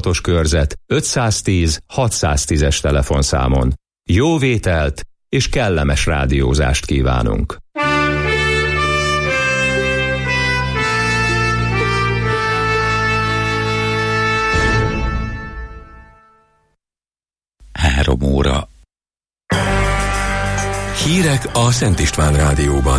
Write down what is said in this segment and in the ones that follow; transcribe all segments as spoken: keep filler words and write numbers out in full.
hatos körzet ötszáztíz hatszáztízes telefonszámon. Jó vételt és kellemes rádiózást kívánunk! Három óra. Hírek a Szent István Rádióban.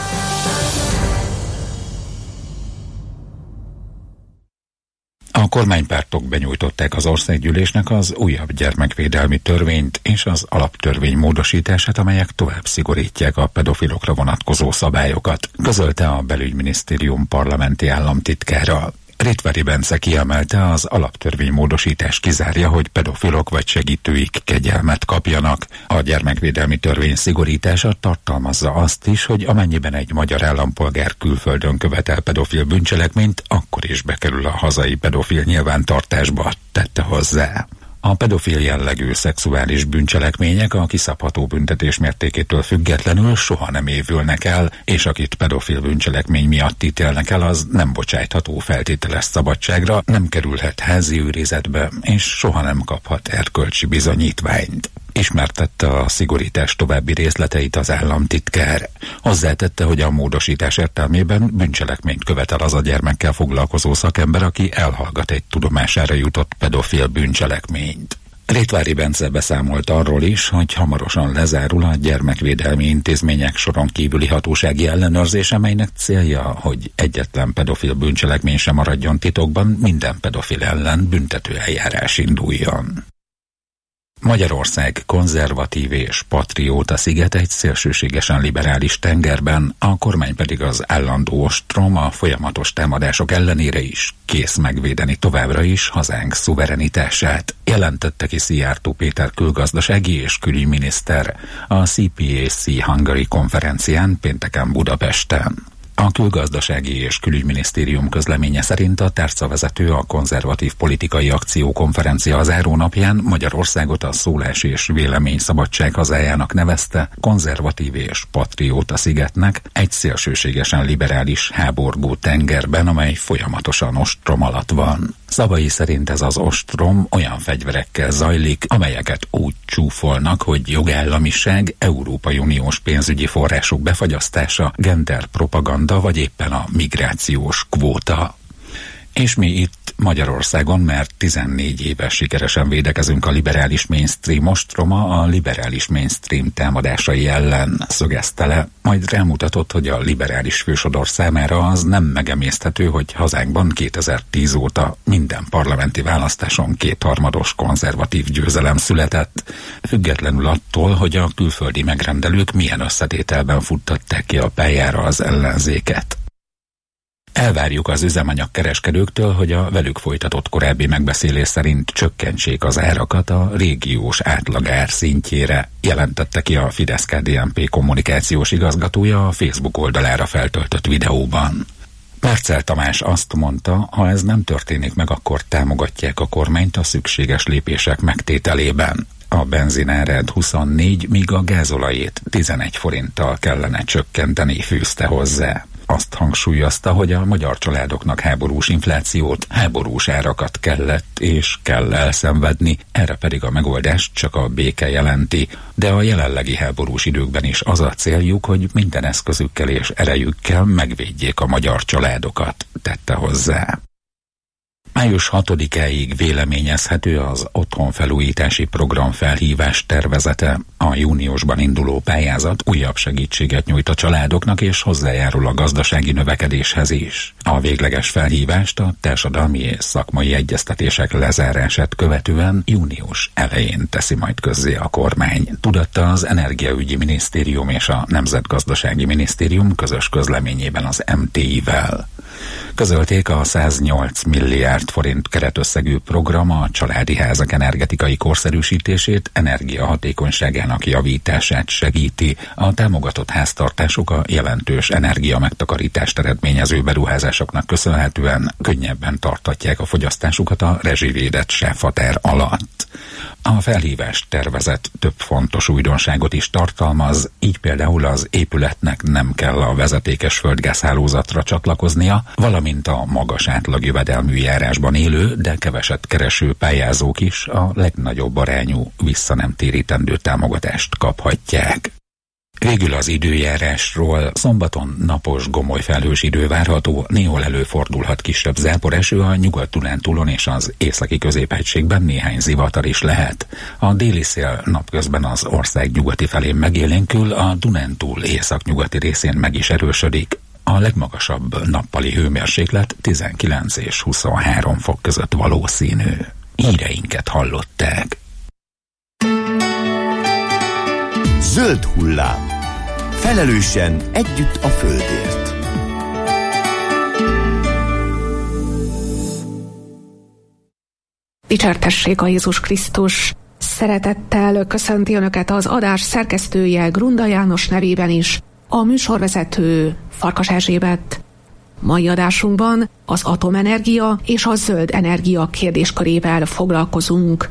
A kormánypártok benyújtották az országgyűlésnek az újabb gyermekvédelmi törvényt és az alaptörvény módosítását, amelyek tovább szigorítják a pedofilokra vonatkozó szabályokat, közölte a Belügyminisztérium parlamenti államtitkára. Rittvári Bence kiemelte, az alaptörvény módosítás kizárja, hogy pedofilok vagy segítőik kegyelmet kapjanak. A gyermekvédelmi törvény szigorítása tartalmazza azt is, hogy amennyiben egy magyar állampolgár külföldön követel pedofil bűncselekményt, akkor is bekerül a hazai pedofil nyilvántartásba, tette hozzá. A pedofil jellegű szexuális bűncselekmények a kiszabható büntetés mértékétől függetlenül soha nem évülnek el, és akit pedofil bűncselekmény miatt ítélnek el, az nem bocsájtható feltételes szabadságra, nem kerülhet házi őrizetbe, és soha nem kaphat erkölcsi bizonyítványt. Ismertette a szigorítás további részleteit az államtitkár. Hozzátette, hogy a módosítás értelmében bűncselekményt követel az a gyermekkel foglalkozó szakember, aki elhallgat egy tudomására jutott pedofil bűncselekményt. Rittvári Bence beszámolt arról is, hogy hamarosan lezárul a gyermekvédelmi intézmények soron kívüli hatósági ellenőrzése, melynek célja, hogy egyetlen pedofil bűncselekmény sem maradjon titokban, minden pedofil ellen büntető eljárás induljon. Magyarország konzervatív és patrióta sziget egy szélsőségesen liberális tengerben, a kormány pedig az állandó ostrom a folyamatos támadások ellenére is kész megvédeni továbbra is hazánk szuverenitását, jelentette ki Szijjártó Péter külgazdasági és külügyminiszter a cé pé á cé Hungary konferencián pénteken Budapesten. A külgazdasági és külügyminisztérium közleménye szerint a tárcavezető a konzervatív politikai akciókonferencia zárónapján Magyarországot a szólás és véleményszabadság hazájának nevezte, konzervatív és patrióta szigetnek, egy szélsőségesen liberális háborgó tengerben, amely folyamatosan ostrom alatt van. Szavai szerint ez az ostrom olyan fegyverekkel zajlik, amelyeket úgy csúfolnak, hogy jogállamiság, Európai Uniós pénzügyi források befagyasztása, genderpropaganda vagy éppen a migrációs kvóta. És mi itt Magyarországon, mert tizennégy éve sikeresen védekezünk a liberális mainstream ostroma a liberális mainstream támadásai ellen, szögezte le, majd rámutatott, hogy a liberális fősodor számára az nem megemészthető, hogy hazánkban kétezer-tíz óta minden parlamenti választáson kétharmados konzervatív győzelem született, függetlenül attól, hogy a külföldi megrendelők milyen összetételben futtatták ki a pályára az ellenzéket. Elvárjuk az üzemanyagkereskedőktől, hogy a velük folytatott korábbi megbeszélés szerint csökkentsék az árakat a régiós átlagár szintjére, jelentette ki a Fidesz-ká dé en pé kommunikációs igazgatója a Facebook oldalára feltöltött videóban. Percel Tamás azt mondta, ha ez nem történik meg, akkor támogatják a kormányt a szükséges lépések megtételében. A benzinárát huszonnégy, míg a gázolajét tizenegy forinttal kellene csökkenteni, fűzte hozzá. Azt hangsúlyozta, hogy a magyar családoknak háborús inflációt, háborús árakat kellett és kell elszenvedni, erre pedig a megoldást csak a béke jelenti, de a jelenlegi háborús időkben is az a céljuk, hogy minden eszközükkel és erejükkel megvédjék a magyar családokat, tette hozzá. május hatodikáig véleményezhető az otthonfelújítási program felhívás tervezete. A júniusban induló pályázat újabb segítséget nyújt a családoknak és hozzájárul a gazdasági növekedéshez is. A végleges felhívást a társadalmi és szakmai egyeztetések lezárását követően június elején teszi majd közzé a kormány, tudatta az Energiaügyi Minisztérium és a Nemzetgazdasági Minisztérium közös közleményében az em té i-vel. Közölték, a száznyolc milliárd forint keretösszegű program a családi házak energetikai korszerűsítését, energiahatékonyságának javítását segíti. A támogatott háztartások a jelentős energiamegtakarítást eredményező beruházásoknak köszönhetően könnyebben tartatják a fogyasztásukat a rezsivédett sávhatár alatt. A felhívás tervezet több fontos újdonságot is tartalmaz, így például az épületnek nem kell a vezetékes földgázhálózatra csatlakoznia, valamint a magas átlag jövedelmű járásban élő, de keveset kereső pályázók is a legnagyobb arányú vissza nem térítendő támogatást kaphatják. Végül az időjárásról: szombaton napos, gomoly felhős idő várható, néhol előfordulhat kisebb záporeső, a Nyugat-Dunántúlon és az északi középhegységben néhány zivatar is lehet. A déli szél napközben az ország nyugati felén megélénkül, a Dunántúl északnyugati részén meg is erősödik. A legmagasabb nappali hőmérséklet tizenkilenc és huszonhárom fok között valószínű. Híreinket hallották. Zöld hullám. Felelősen együtt a földért. Dicsértessék a Jézus Krisztus! Szeretettel köszönti Önöket az adás szerkesztője, Grunda János nevében is, a műsorvezető Farkas Erzsébet. Mai adásunkban az atomenergia és a zöld energia kérdéskörével foglalkozunk.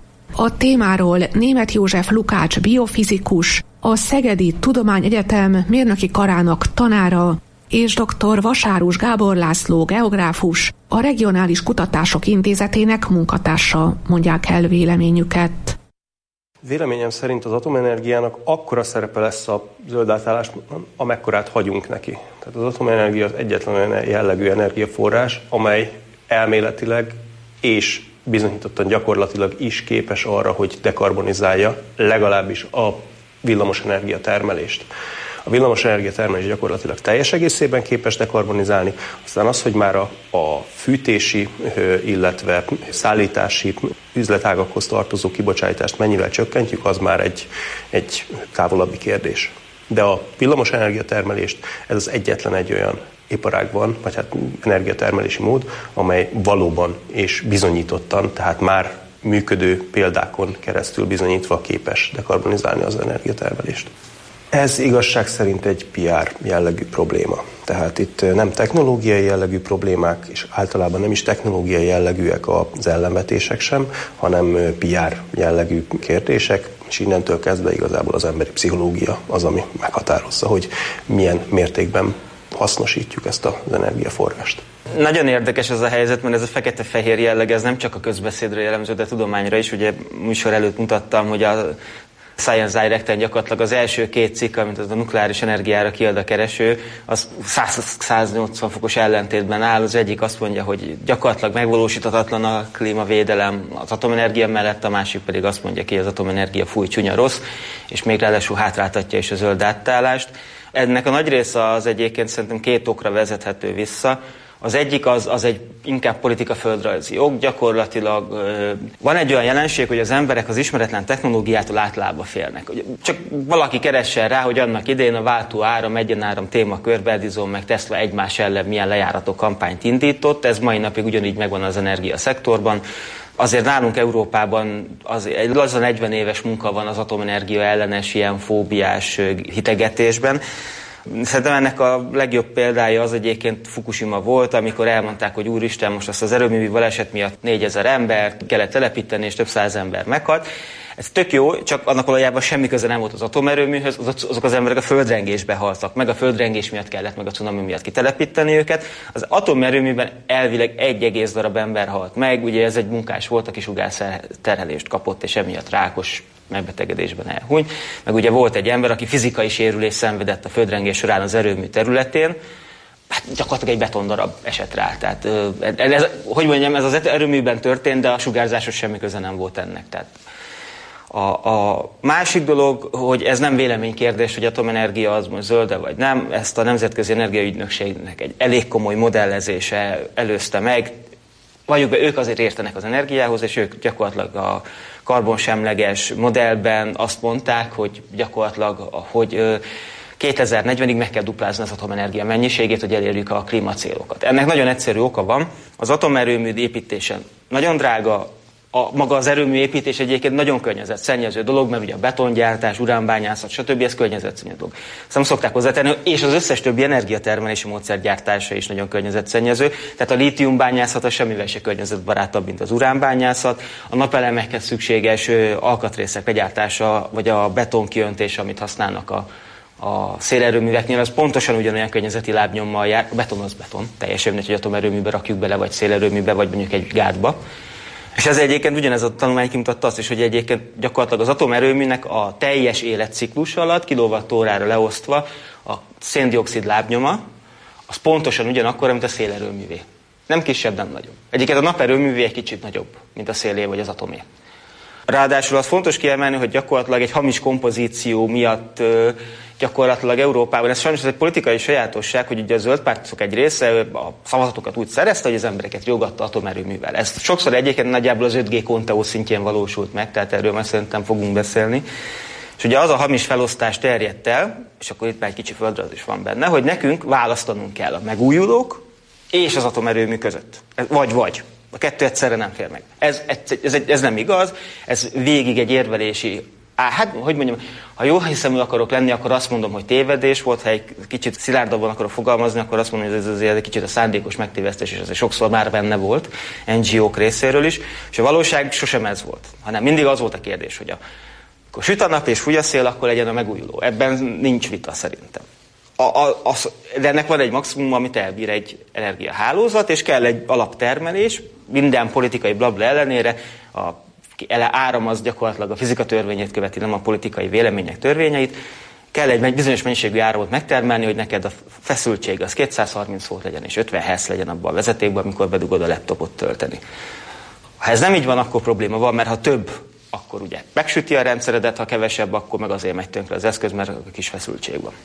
A témáról Németh József Lukács biofizikus, a Szegedi Tudományegyetem mérnöki karának tanára, és dr. Vasárus Gábor László geográfus, a Regionális Kutatások Intézetének munkatársa mondják el véleményüket. Véleményem szerint az atomenergiának akkora szerepe lesz a zöld átállásban, amekkorát hagyunk neki. Tehát az atomenergia az egyetlen olyan jellegű energiaforrás, amely elméletileg és bizonyítottan gyakorlatilag is képes arra, hogy dekarbonizálja legalábbis a villamosenergia termelést. A villamosenergia termelés gyakorlatilag teljes egészében képes dekarbonizálni, aztán az, hogy már a, a fűtési, illetve szállítási üzletágakhoz tartozó kibocsátást mennyivel csökkentjük, az már egy, egy távolabbi kérdés. De a villamosenergia termelést ez az egyetlen egy olyan iparág van, vagy hát energiatermelési mód, amely valóban és bizonyítottan, tehát már működő példákon keresztül bizonyítva képes dekarbonizálni az energiatermelést. Ez igazság szerint egy pé er jellegű probléma. Tehát itt nem technológiai jellegű problémák, és általában nem is technológiai jellegűek az ellenvetések sem, hanem pé er jellegű kérdések, és innentől kezdve igazából az emberi pszichológia az, ami meghatározza, hogy milyen mértékben hasznosítjuk ezt az energiaforrást. Nagyon érdekes ez a helyzet, mert ez a fekete-fehér jelleg, ez nem csak a közbeszédre jellemző, de tudományra is. Ugye műsor előtt mutattam, hogy a Science Direct-en gyakorlatilag az első két cikk, amit az a nukleáris energiára kiad a kereső, az száz-száznyolcvan fokos ellentétben áll. Az egyik azt mondja, hogy gyakorlatilag megvalósíthatatlan a klímavédelem az atomenergia mellett, a másik pedig azt mondja ki, hogy az atomenergia fúj, csúnya, rossz, és még ráadásul hátráltatja is a zöld átállást. Ennek a nagy része az egyébként szerintem két okra vezethető vissza. Az egyik az, az egy inkább politika-földrajzi ok, gyakorlatilag ö, van egy olyan jelenség, hogy az emberek az ismeretlen technológiától általában félnek. Csak valaki keressen rá, hogy annak idején a váltó áram, egyenáram témakörbe Edison meg Tesla egymás ellen milyen lejárató kampányt indított, ez mai napig ugyanígy megvan az energiaszektorban. Azért nálunk Európában az egy laza negyven éves munka van az atomenergia ellenes ilyen fóbiás hitegetésben. Szerintem ennek a legjobb példája az egyébként Fukushima volt, amikor elmondták, hogy úristen, most azt az erőművi baleset miatt négyezer embert kellett telepíteni, és több száz ember meghalt. Ez tök jó, csak annak valójában semmi köze nem volt az atomerőműhöz, azok az emberek a földrengésbe haltak meg, a földrengés miatt kellett meg a cunami miatt kitelepíteni őket. Az atomerőműben elvileg egy egész darab ember halt meg, ugye ez egy munkás volt, aki sugárterhelést kapott, és emiatt rákos megbetegedésben elhunyt. Meg ugye volt egy ember, aki fizikai sérülést szenvedett a földrengés során az erőmű területén, hát gyakorlatilag egy betondarab esett rá. Tehát, ez, hogy mondjam, ez az erőműben történt, de a sugárzáshoz semmi köze nem volt ennek. Tehát A, a másik dolog, hogy ez nem véleménykérdés, hogy atomenergia az most zölde vagy nem, ezt a Nemzetközi Energiaügynökségnek egy elég komoly modellezése előzte meg. Valljuk be, ők azért értenek az energiához, és ők gyakorlatilag a karbonsemleges modellben azt mondták, hogy gyakorlatilag, hogy kétezer-negyvenig meg kell duplázni az atomenergia mennyiségét, hogy elérjük a klímacélokat. Ennek nagyon egyszerű oka van, az atomerőmű építése nagyon drága, a, maga az erőmű építés egyébként nagyon környezetszennyező dolog, mert ugye a betongyártás, uránbányászat, stb. Ez környezetszennyező dolog. Ezt nem szokták hozzátenni, és az összes többi energiatermelési módszer gyártása is nagyon környezetszennyező. Tehát a lítiumbányászat az semmivel se környezetbarátabb, mint az uránbányászat. A napelemekhez szükséges alkatrészek legyártása, vagy a beton kiöntése, amit használnak a A szélerőműveknél az pontosan ugyanolyan környezeti lábnyommal jár, a beton az beton, teljesen mindegy, hogy atomerőműbe rakjuk bele, vagy szélerőműbe, vagy mondjuk egy gátba. És ez egyébként ugyanez a tanulmány kimutatta azt is, hogy egyébként gyakorlatilag az atomerőműnek a teljes életciklus alatt, kilovattórára leosztva a széndioxid lábnyoma, az pontosan ugyanakkor, mint a szélerőművé. Nem kisebb, nem nagyobb. Egyébként a naperőművé egy kicsit nagyobb, mint a szélé vagy az atomé. Ráadásul az fontos kiemelni, hogy gyakorlatilag egy hamis kompozíció miatt gyakorlatilag Európában, ez sajnos ez egy politikai sajátosság, hogy ugye a zöld pártok egy része a szavazatokat úgy szerezte, hogy az embereket riogatta atomerőművel. Ez sokszor egyébként nagyjából az öt G Conteo szintjén valósult meg, tehát erről már szerintem fogunk beszélni. És ugye az a hamis felosztás terjedt el, és akkor itt már egy kicsi földrajz is van benne, hogy nekünk választanunk kell a megújulók és az atomerőmű között. Vagy-vagy. A kettő egyszerre nem fér meg. Ez, ez, ez, ez nem igaz, ez végig egy érvelési... Á, hát, hogy mondjam, ha jó hiszemű akarok lenni, akkor azt mondom, hogy tévedés volt, ha egy kicsit szilárdabban akarok fogalmazni, akkor azt mondom, hogy ez azért egy kicsit a szándékos megtévesztés, és ez sokszor már benne volt en gé ók részéről is, és a valóság sosem ez volt, hanem mindig az volt a kérdés, hogy a, akkor süt a nap és fúj a szél, akkor legyen a megújuló. Ebben nincs vita szerintem. A, a, az, de ennek van egy maximum, amit elbír egy energiahálózat, és kell egy alaptermelés, minden politikai blabla ellenére, a áram az gyakorlatilag a fizika törvényét követi, nem a politikai vélemények törvényeit, kell egy bizonyos mennyiségű áramot megtermelni, hogy neked a feszültség az kétszázharminc volt legyen, és ötven hertz legyen abban a vezetékben, amikor bedugod a laptopot tölteni. Ha ez nem így van, akkor probléma van, mert ha több, akkor ugye megsüti a rendszeredet, ha kevesebb, akkor meg azért megy tönkre az eszköz, mert a kis feszültség van.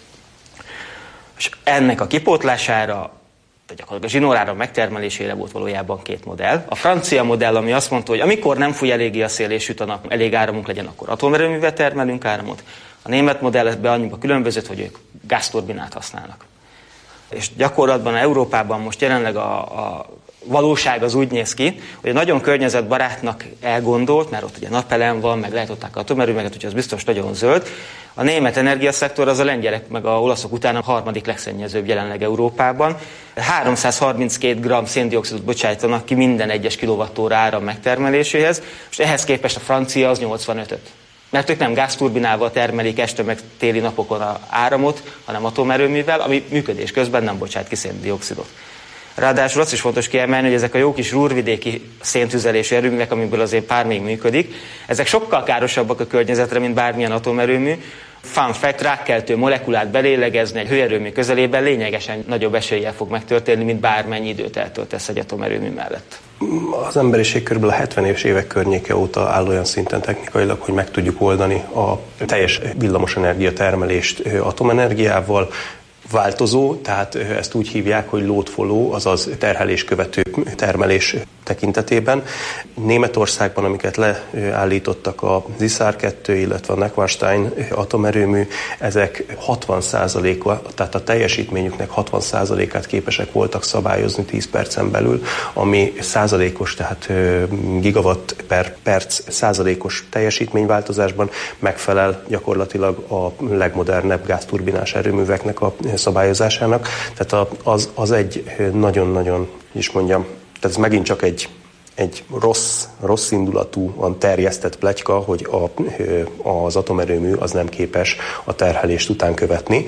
És ennek a kipótlására, gyakorlatilag a zsinóráram megtermelésére volt valójában két modell. A francia modell, ami azt mondta, hogy amikor nem fúj eléggé a szél és süt a nap, elég áramunk legyen, akkor atomerőművel termelünk áramot. A német modell ebben annyiba különbözött, hogy ők gázturbinát használnak. És gyakorlatban Európában most jelenleg a, a valóság az úgy néz ki, hogy nagyon környezetbarátnak elgondolt, mert ott ugye napelem van, meg lehet ott atomerőművet, úgyhogy az biztos nagyon zöld. A német energiaszektor az a lengyelek meg a olaszok után a harmadik legszennyezőbb jelenleg Európában. háromszázharminckét gramm széndioxidot bocsájtanak ki minden egyes kilovattóra áram megtermeléséhez, és ehhez képest a francia az nyolcvanötöt. Mert ők nem gázturbinával termelik este meg téli napokon a áramot, hanem atomerőművel, ami működés közben nem bocsát ki széndioxidot. Ráadásul azt is fontos kiemelni, hogy ezek a jó kis rúrvidéki széntüzelési erőművek, amiből azért pár még működik, ezek sokkal károsabbak a környezetre, mint bármilyen atomerőmű. Fun fact, rákkeltő molekulát belélegezni egy hőerőmű közelében lényegesen nagyobb eséllyel fog megtörténni, mint bármennyi időt eltöltesz egy atomerőmű mellett. Az emberiség kb. A hetvenes évek környéke óta áll olyan szinten technikailag, hogy meg tudjuk oldani a teljes villamosenergia termelést atomenergiával. Változó, tehát ezt úgy hívják, hogy load follow, azaz terhelés követő termelés tekintetében. Németországban, amiket leállítottak a Zisar kettő, illetve a Neckarstein atomerőmű, ezek hatvan százaléka, tehát a teljesítményüknek hatvan százalékát képesek voltak szabályozni tíz percen belül, ami százalékos, tehát gigawatt per perc százalékos teljesítményváltozásban megfelel gyakorlatilag a legmodernebb gázturbinás erőműveknek a szabályozásának. Tehát az, az egy nagyon-nagyon, is mondjam, tehát ez megint csak egy, egy rossz, rossz indulatúan terjesztett pletyka, hogy a, az atomerőmű az nem képes a terhelést után követni.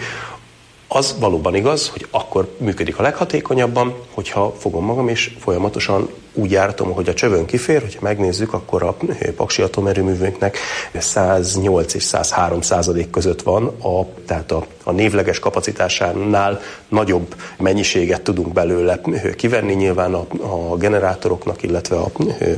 Az valóban igaz, hogy akkor működik a leghatékonyabban, hogyha fogom magam és folyamatosan úgy jártam, hogy a csövön kifér, hogyha megnézzük, akkor a paksi atomerőművünknek száznyolc és százhárom százalék között van, a, tehát a, a névleges kapacitásánál nagyobb mennyiséget tudunk belőle kivenni, nyilván a, a generátoroknak, illetve a,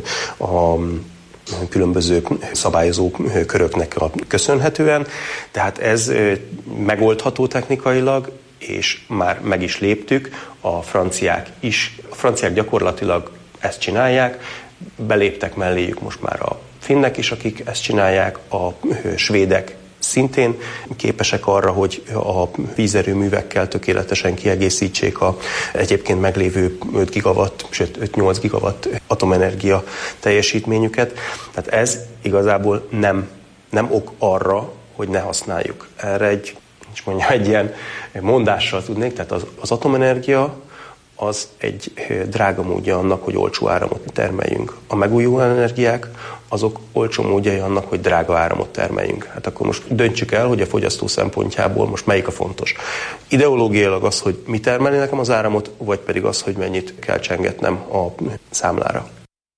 a különböző szabályozó köröknek köszönhetően. Tehát ez megoldható technikailag, és már meg is léptük. A franciák is, a franciák gyakorlatilag ezt csinálják, beléptek melléjük most már a finnek is, akik ezt csinálják, a svédek szintén képesek arra, hogy a vízerőművekkel tökéletesen kiegészítsék a egyébként meglévő öt gigawatt, sőt öt-nyolc gigawatt atomenergia teljesítményüket. Tehát ez igazából nem, nem ok arra, hogy ne használjuk. Erre egy, és mondjam, egy ilyen mondással tudnék, tehát az, az atomenergia az egy drága módja annak, hogy olcsó áramot termeljünk. A megújuló energiák azok olcsó módjai annak, hogy drága áramot termeljünk. Hát akkor most döntsük el, hogy a fogyasztó szempontjából most melyik a fontos. Ideológiailag az, hogy mi termeli nekem az áramot, vagy pedig az, hogy mennyit kell csengetnem a számlára.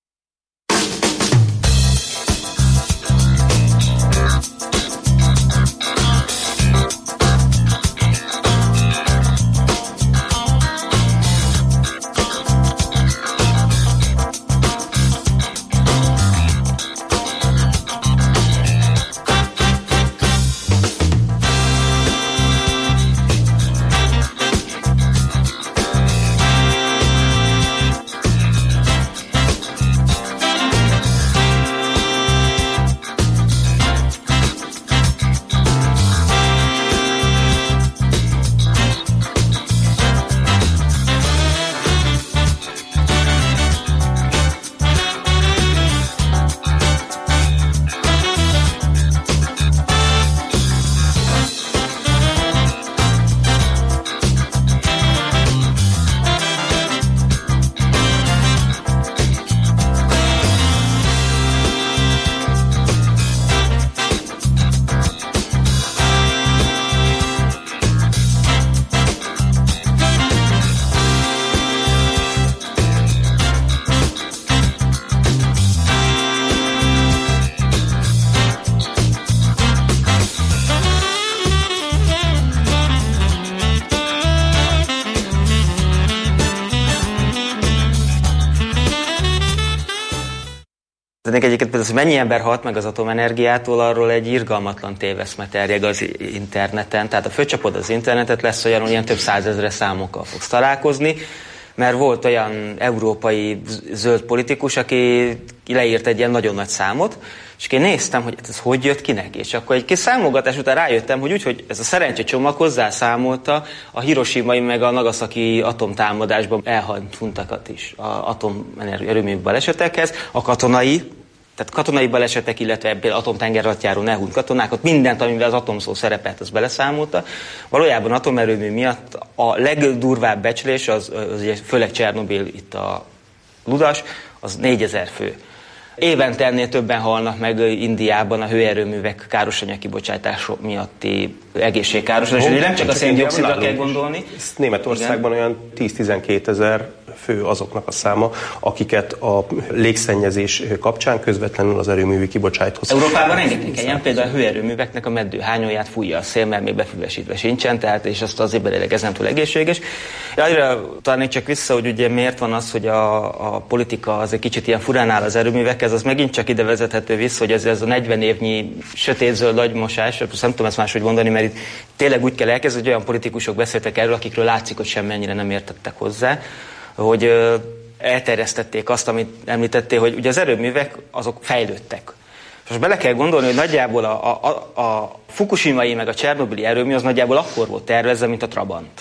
Egyébként például, hogy mennyi ember halt meg az atomenergiától, arról egy irgalmatlan téveszme terjed az interneten. Tehát ha fölcsapod az internetet, lesz olyan, hogy ilyen több százezres számokkal fogsz találkozni, mert volt olyan európai zöld politikus, aki leírt egy ilyen nagyon nagy számot, és én néztem, hogy ez hogy jött ki neki. És akkor egy kis számogatás után rájöttem, hogy úgy, hogy ez a szerencsecsomag hozzászámolta a Hiroshimai meg a Nagasaki atomtámadásban elhalt huntakat is az atomerőmű balesetekhez, a katonai, tehát katonai balesetek, illetve például atomtengeralattjáron elhunyt katonákat, mindent, amivel az atomszó szerepelt, az beleszámolta. Valójában atomerőmű miatt a legdurvább becslés, az, az ugye főleg Csernobil, itt a Ludas, az négyezer fő. Évente ennél többen halnak meg Indiában a hőerőművek károsanyag kibocsátása miatti egészségkárosodás. Nem csak a széndioxidra kell gondolni. Németországban igen. Olyan tíz-tizenkét ezer fő azoknak a száma, akiket a légszennyezés kapcsán közvetlenül az erőművi kibocsáthoz. Európában rengeteg ilyen, például a hőerőműveknek a meddőhányóját fújja a szél, mert még befüvesítve sincsen, tehát és azt azért belőleg ez nem túl egészséges. Arra talán csak vissza, hogy ugye miért van az, hogy a, a politika az egy kicsit ilyen furán áll az erőművekhez, az megint csak ide vezethető vissza, hogy ez, ez a negyven évnyi sötétzöld agymosás, nem tudom ezt máshogy mondani, mert itt tényleg úgy kell elkezdeni, hogy olyan politikusok beszéltek erről, akikről látszik, hogy semmennyire nem értettek hozzá, hogy ö, elterjesztették azt, amit említettél, hogy ugye az erőművek azok fejlődtek. Most bele kell gondolni, hogy nagyjából a, a, a Fukushimai meg a Csernobili erőmű az nagyjából akkor volt tervezve, mint a Trabant.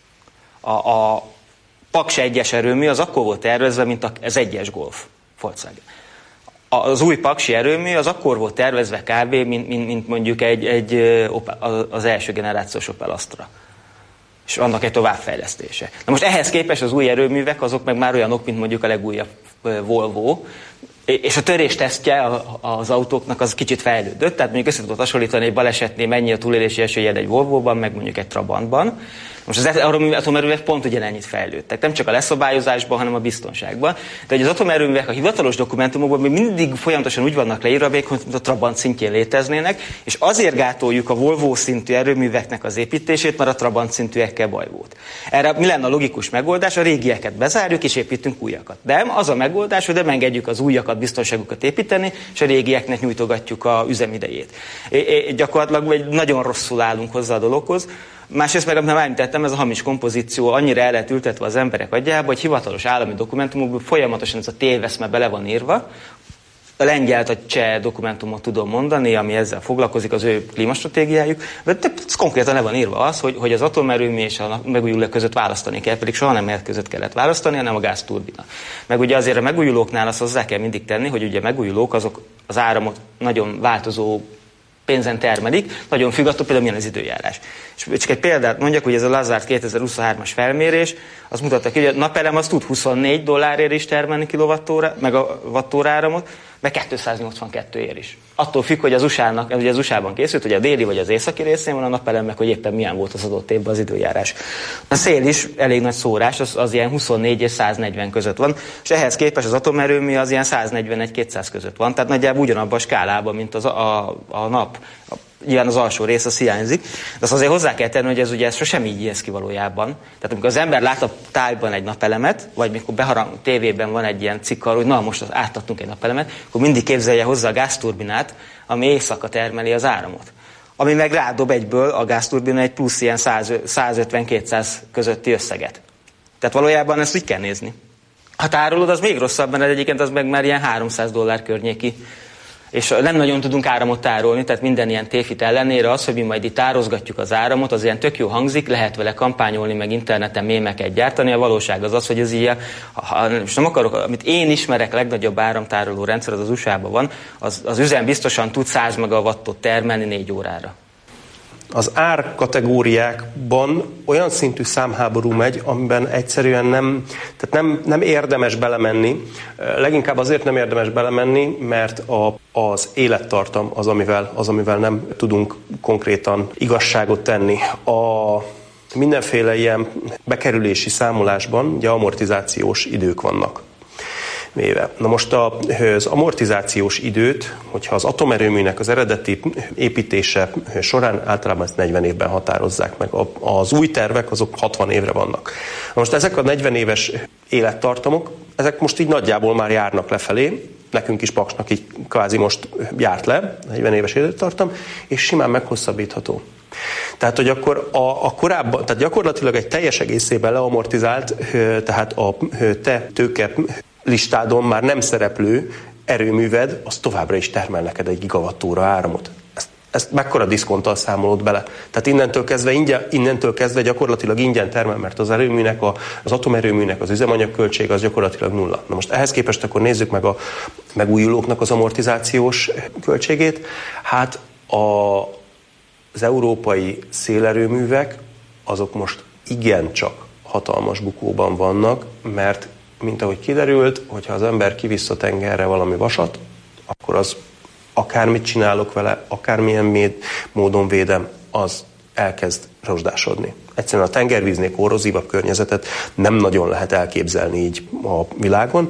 A, a Paks egyes erőmű az akkor volt tervezve, mint az egyes Golf Volkswagen. Az új paksi erőmű az akkor volt tervezve kb. mint, mint, mint mondjuk egy, egy Opel, az első generációs Opel Astra. És annak egy továbbfejlesztése. Na most ehhez képest az új erőművek azok meg már olyanok, mint mondjuk a legújabb Volvo, és a töréstesztje az autóknak az kicsit fejlődött, tehát mondjuk össze tudod hasonlítani egy balesetnél mennyi a túlélési eséllyel egy Volvóban, meg mondjuk egy Trabantban. Most az atomerőművek pont ugyanennyit fejlődtek, nem csak a leszabályozásban, hanem a biztonságban. De hogy az atomerőművek a hivatalos dokumentumokban még mindig folyamatosan úgy vannak leírva, még mint a Trabant szintjén léteznének, és azért gátoljuk a Volvo szintű erőműveknek az építését, mert a Trabant szintűekkel baj volt. Erre mi lenne a logikus megoldás? A régieket bezárjuk és építünk újakat. De nem az a megoldás, hogy nem engedjük az újakat, biztonságukat építeni, és a régieknek nyújtogatjuk a üzemidejét. É, é, gyakorlatilag egy nagyon rosszul állunk hozzá a dologhoz. Másrészt meg, amit nem említettem, ez a hamis kompozíció annyira el lett ültetve az emberek agyába, hogy hivatalos állami dokumentumokból folyamatosan ez a téveszme bele van írva. A lengyelt, a cseh dokumentumot tudom mondani, ami ezzel foglalkozik, az ő klímastratégiájuk, de ez konkrétan le van írva az, hogy, hogy az atomerőmű és a megújulók között választani kell, pedig soha nem között kellett választani, hanem a gázturbina. Meg ugye azért a megújulóknál azt hozzá kell mindig tenni, hogy ugye megújulók azok az áramot nagyon változó pénzen termelik, nagyon függ attól például milyen az időjárás. És csak egy példát mondjak, hogy ez a Lazard kétezer-huszonhármas felmérés, az mutatta ki, hogy a napelem az tud huszonnégy dollárért is termelni kilovattóra, meg a wattóráramot, meg kétszáznyolcvankettőért is. Attól függ, hogy az u es á-nak, ugye az u es á-ban készült, hogy a déli vagy az északi részén van a napelem, meg hogy éppen milyen volt az adott évben az időjárás. A szél is elég nagy szórás, az, az ilyen huszonnégy és száznegyven között van, és ehhez képest az atomerőmű az ilyen száznegyvenegy-kétszáz között van, tehát nagyjából ugyanabban a skálában, mint az a, a, a nap. Nyilván az alsó rész az hiányzik, de azt azért hozzá kell tenni, hogy ez ugye ez sosem így jössz ki valójában. Tehát amikor az ember lát a tájban egy napelemet, vagy mikor beharang tévében van egy ilyen cikk arról, hogy na most átadtunk egy napelemet, akkor mindig képzelje hozzá a gázturbinát, ami éjszaka termeli az áramot. Ami meg rádob egyből a gázturbina egy plusz ilyen száz ötven-kétszáz közötti összeget. Tehát valójában ezt úgy kell nézni. Ha tárolod, az még rosszabb, mert egyébként az meg már ilyen háromszáz dollár környéki. És nem nagyon tudunk áramot tárolni, tehát minden ilyen tévhit ellenére az, hogy mi majd itt tározgatjuk az áramot, az ilyen tök jó hangzik, lehet vele kampányolni, meg interneten mémeket gyártani. A valóság az az, hogy ez így, ha most nem akarok, amit én ismerek, legnagyobb áramtároló rendszer, az az u es á-ban van, az, az üzem biztosan tud száz megawattot termelni négy órára. Az árkategóriákban olyan szintű számháború megy, amiben egyszerűen nem, tehát nem, nem érdemes belemenni. Leginkább azért nem érdemes belemenni, mert a, az élettartam az amivel, az, amivel nem tudunk konkrétan igazságot tenni. A mindenféle ilyen bekerülési számolásban ugye amortizációs idők vannak. Na most az amortizációs időt, hogyha az atomerőműnek az eredeti építése során általában ezt negyven évben határozzák meg. Az új tervek azok hatvan évre vannak. Na most ezek a negyven éves élettartamok, ezek most így nagyjából már járnak lefelé, nekünk is Paksnak így kvázi most járt le, negyven éves élettartam, és simán meghosszabbítható. Tehát, hogy akkor a, a korábban, tehát gyakorlatilag egy teljes egészében leamortizált, tehát a te tőke listádon már nem szereplő erőműved, az továbbra is termel neked egy gigawattóra áramot. Ezt, ezt mekkora diszkonttal számolod bele? Tehát innentől kezdve, ingyen, innentől kezdve gyakorlatilag ingyen termel, mert az erőműnek, a, az atomerőműnek az üzemanyagköltsége az gyakorlatilag nulla. Na most ehhez képest akkor nézzük meg a megújulóknak az amortizációs költségét. Hát a, az európai szélerőművek azok most igencsak hatalmas bukóban vannak, mert mint ahogy kiderült, hogyha az ember kivisz a tengerre valami vasat, akkor az akármit csinálok vele, akármilyen módon védem, az elkezd rozsdásodni. Egyszerűen a tengervíznél korrozívabb környezetet nem nagyon lehet elképzelni így a világon.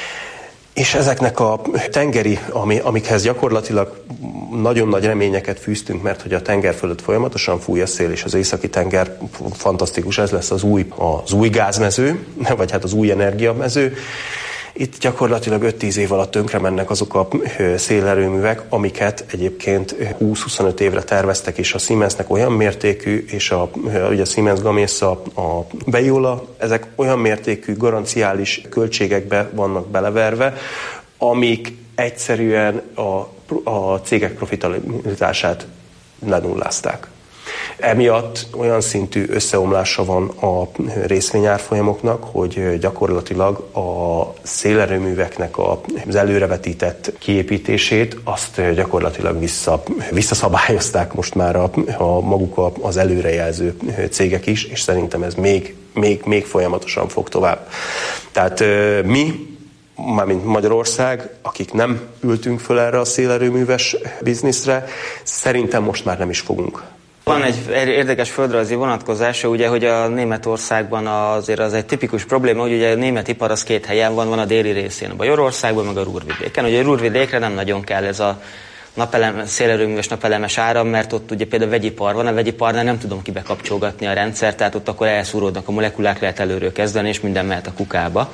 És ezeknek a tengeri, ami, amikhez gyakorlatilag nagyon nagy reményeket fűztünk, mert hogy a tenger fölött folyamatosan fúj a szél, és az északi tenger fantasztikus, ez lesz az új, az új gázmező, vagy hát az új energiamező. Itt gyakorlatilag öt-tíz év alatt tönkre mennek azok a szélerőművek, amiket egyébként húsz-huszonöt évre terveztek, és a Siemensnek olyan mértékű, és a, ugye a Siemens Gamesa, a Bechtle, ezek olyan mértékű garanciális költségekbe vannak beleverve, amik egyszerűen a, a cégek profitabilitását lenullázták. Emiatt olyan szintű összeomlása van a részvényárfolyamoknak, hogy gyakorlatilag a szélerőműveknek az előrevetített kiépítését azt gyakorlatilag vissza, visszaszabályozták most már a, a maguk az előrejelző cégek is, és szerintem ez még, még, még folyamatosan fog tovább. Tehát mi, mármint Magyarország, akik nem ültünk föl erre a szélerőműves bizniszre, szerintem most már nem is fogunk. Van egy érdekes földrajzi vonatkozása, ugye, hogy a Németországban azért az egy tipikus probléma, hogy ugye a német ipar az két helyen van, van a déli részén, a Bajorországban, meg a Ruhrvidéken. Ugye a Ruhrvidékre nem nagyon kell ez a napelem, szélerőműves napelemes áram, mert ott ugye például vegyipar van, a vegyiparnál nem tudom kibekapcsolgatni a rendszert, tehát ott akkor elszúródnak a molekulák, lehet előről kezdeni, és minden mehet a kukába.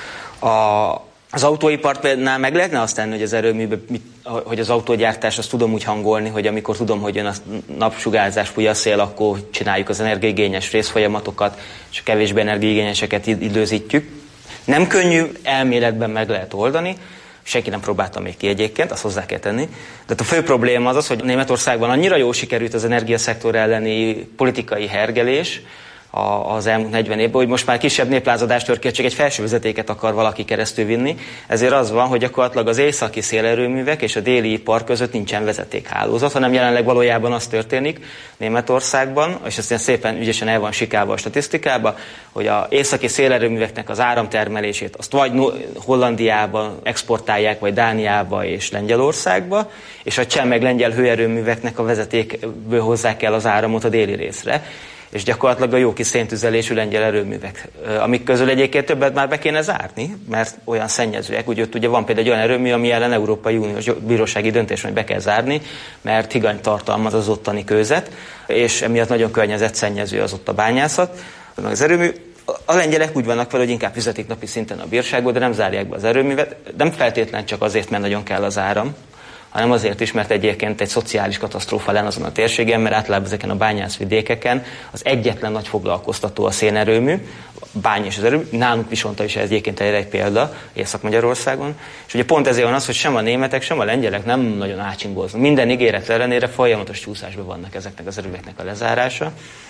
A Az autóiparnál meg lehetne azt tenni, hogy az erőműben, hogy az autógyártás, azt tudom úgy hangolni, hogy amikor tudom, hogy jön a napsugárzás, fúj a szél, akkor csináljuk az energiaigényes részfolyamatokat, és a kevésbé energiaigényeseket időzítjük. Nem könnyű, elméletben meg lehet oldani, senki nem próbálta még ki egyébként, azt hozzá kell tenni. De a fő probléma az az, hogy Németországban annyira jól sikerült az energiaszektor elleni politikai hergelés, az elmúlt negyven évben, hogy most már kisebb néplázadást tör ki, csak egy felsővezetéket akar valaki keresztül vinni. Ezért az van, hogy gyakorlatilag az északi szélerőművek és a déli ipar között nincsen vezetékhálózat, hanem jelenleg valójában az történik Németországban, és ez szépen ügyesen el van sikálva a statisztikába, hogy az északi szélerőműveknek az áramtermelését azt vagy Hollandiába exportálják, vagy Dániába és Lengyelországba, és a cseh meg lengyel hőerőműveknek a vezetékből hozzák el az áramot a déli részre, és gyakorlatilag a jó kis széntüzelésű lengyel erőművek, amik közül egyébként többet már be kéne zárni, mert olyan szennyezőek. Úgy ott ugye van például egy olyan erőmű, ami ellen Európai Uniós bírósági döntés, hogy be kell zárni, mert higany tartalmaz az ottani kőzet, és emiatt nagyon környezetszennyező az ott a bányászat. Az erőmű, a lengyelek úgy vannak vele, hogy inkább fizetik napi szinten a bírságot, de nem zárják be az erőművet, nem feltétlen csak azért, mert nagyon kell az áram, hanem azért is, mert egyébként egy szociális katasztrófa lenne azon a térségen, mert általában ezeken a bányászvidékeken az egyetlen nagy foglalkoztató a szénerőmű, bány és az erőmű, nálunk Visonta is ez egyébként egy példa Észak-Magyarországon, és ugye pont ezért van az, hogy sem a németek, sem a lengyelek nem nagyon ácsimboznak. Minden ígéret ellenére folyamatos csúszásban vannak ezeknek az erőműveknek a lezárása.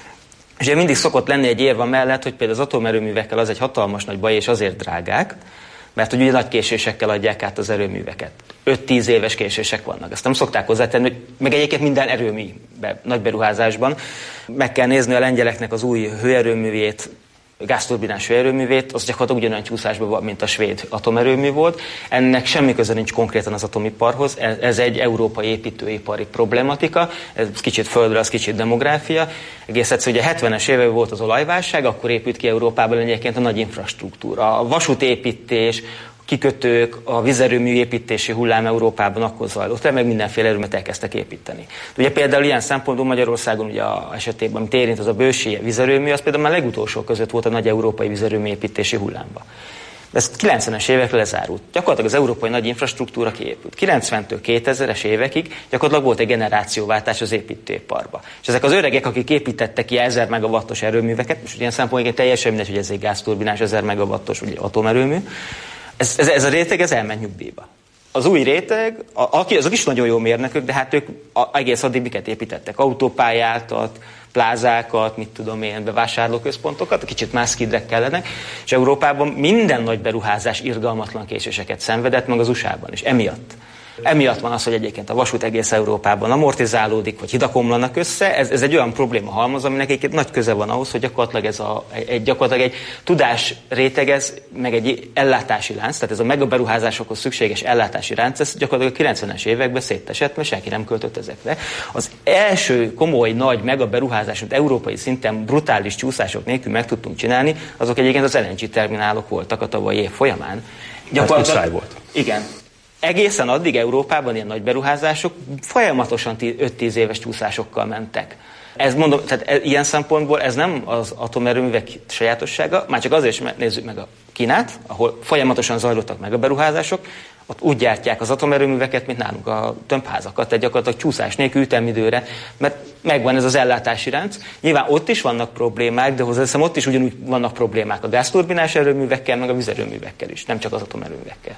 És ugye mindig szokott lenni egy érv mellett, hogy például az atomerőművekkel az egy hatalmas nagy baj, és azért drágák, mert ugye nagy késésekkel adják át az erőműveket. öt-tíz éves késések vannak. Ezt nem szokták hozzátenni, hogy meg egyébként minden erőműbe, nagy beruházásban meg kell nézni a lengyeleknek az új hőerőművét, gázturbinás hőerőművét, az gyakorlatilag ugyanolyan csúszásban van, mint a svéd atomerőmű volt. Ennek semmi köze nincs konkrétan az atomiparhoz, ez egy európai építőipari problematika, ez kicsit földre, az kicsit demográfia. Egész egyszerűen, hogy a hetvenes években volt az olajválság, akkor épült ki Európában egyébként a nagy infrastruktúra. A vasútépítés, kikötők, a vízerőmű építési hullám Európában akkor zajlott le, meg mindenféle erőmet elkezdtek építeni. Ugye például ilyen szempontból Magyarországon ugye a esetében, amit érint, az a bősi vízerőmű, az például már legutolsó között volt a nagy európai vízerőmű építési hullámba. Ez kilencvenes évekre lezárult. Gyakorlatilag az európai nagy infrastruktúra kiépült. kilencventől kétezres évekig gyakorlatilag volt egy generációváltás az építőiparba. És ezek az öregek, akik építettek ki ezer megawattos erőműveket, és ilyen szempontból teljesen mindegy, hogy ez egy gázturbinás ezer megawattos ugye, atomerőmű, Ez, ez, ez a réteg, ez elment nyugdíjba. Az új réteg, a, azok is nagyon jó mérnökök, de hát ők a, egész addig miket építettek? Autópályákat, plázákat, mit tudom én, bevásárlóközpontokat, kicsit más skidrek kellenek, és Európában minden nagy beruházás irgalmatlan késéseket szenvedett, meg az u es á-ban is, emiatt. Emiatt van az, hogy egyébként a vasút egész Európában amortizálódik, vagy hidak omlanak össze. Ez, ez egy olyan probléma halmaz, aminek egyébként nagy köze van ahhoz, hogy gyakorlatilag ez a, egy, gyakorlatilag egy tudás rétegez, meg egy ellátási lánc, tehát ez a megaberuházásokhoz szükséges ellátási lánc, ez gyakorlatilag a kilencvenes években szétesett, mert senki nem költött ezekre. Az első komoly nagy megaberuházás, amit európai szinten brutális csúszások nélkül meg tudtunk csinálni, azok egyébként az el en gé terminálok voltak a tavalyi év folyamán. Gyakorlatilag volt. Igen. Egészen addig Európában ilyen nagy beruházások folyamatosan öt-tíz éves csúszásokkal mentek. Ez mondom, tehát ez, ilyen szempontból ez nem az atomerőművek sajátossága, már csak azért is nézzük meg a Kínát, ahol folyamatosan zajlottak meg a beruházások, ott úgy gyártják az atomerőműveket, mint nálunk a tömbházakat, tehát gyakorlatilag csúszás nélkül ütemidőre, mert megvan ez az ellátási ránc. Nyilván ott is vannak problémák, de hozzáteszem, ott is ugyanúgy vannak problémák a gázturbinás erőművekkel, meg a vízerőművekkel is, nem csak az atomerőművekkel.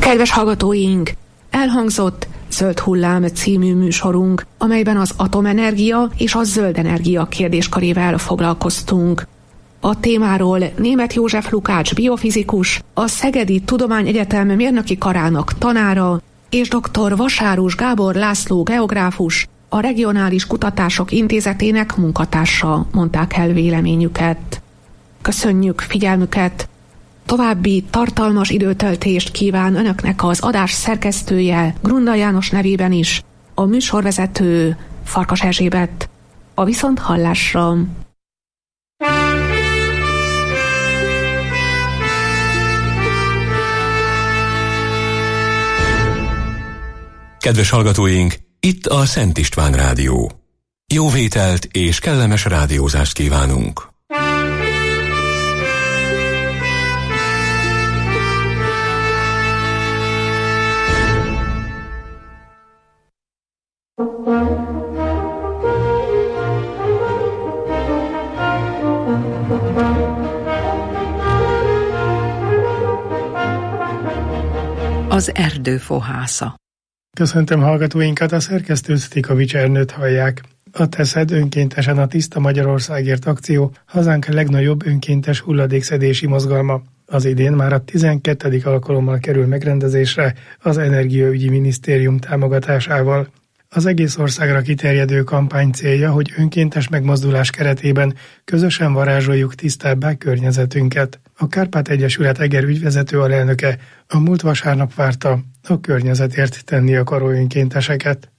Kedves hallgatóink, elhangzott Zöld hullám című műsorunk, amelyben az atomenergia és a zöld energia kérdéskörével foglalkoztunk. A témáról Németh József Lukács biofizikus, a Szegedi Tudományegyetem mérnöki karának tanára és dr. Vasárus Gábor László geográfus, a Regionális Kutatások Intézetének munkatársa mondták el véleményüket. Köszönjük figyelmüket! További tartalmas időtöltést kíván önöknek az adás szerkesztője, Grunda János nevében is, a műsorvezető Farkas Erzsébet. A viszonthallásra! Kedves hallgatóink, itt a Szent István Rádió. Jó vételt és kellemes rádiózást kívánunk! Az erdő fohásza. Köszöntöm hallgatóinkat, a szerkesztő Sztikovics Ernőt hallják. A Teszed önkéntesen a Tiszta Magyarországért akció hazánk legnagyobb önkéntes hulladékszedési mozgalma. Az idén már a tizenkettedik alkalommal kerül megrendezésre az Energiaügyi Minisztérium támogatásával. Az egész országra kiterjedő kampány célja, hogy önkéntes megmozdulás keretében közösen varázsoljuk tisztábbá környezetünket. A Kárpát Egyesület Eger ügyvezető alelnöke a múlt vasárnap várta a környezetért tenni akaró önkénteseket.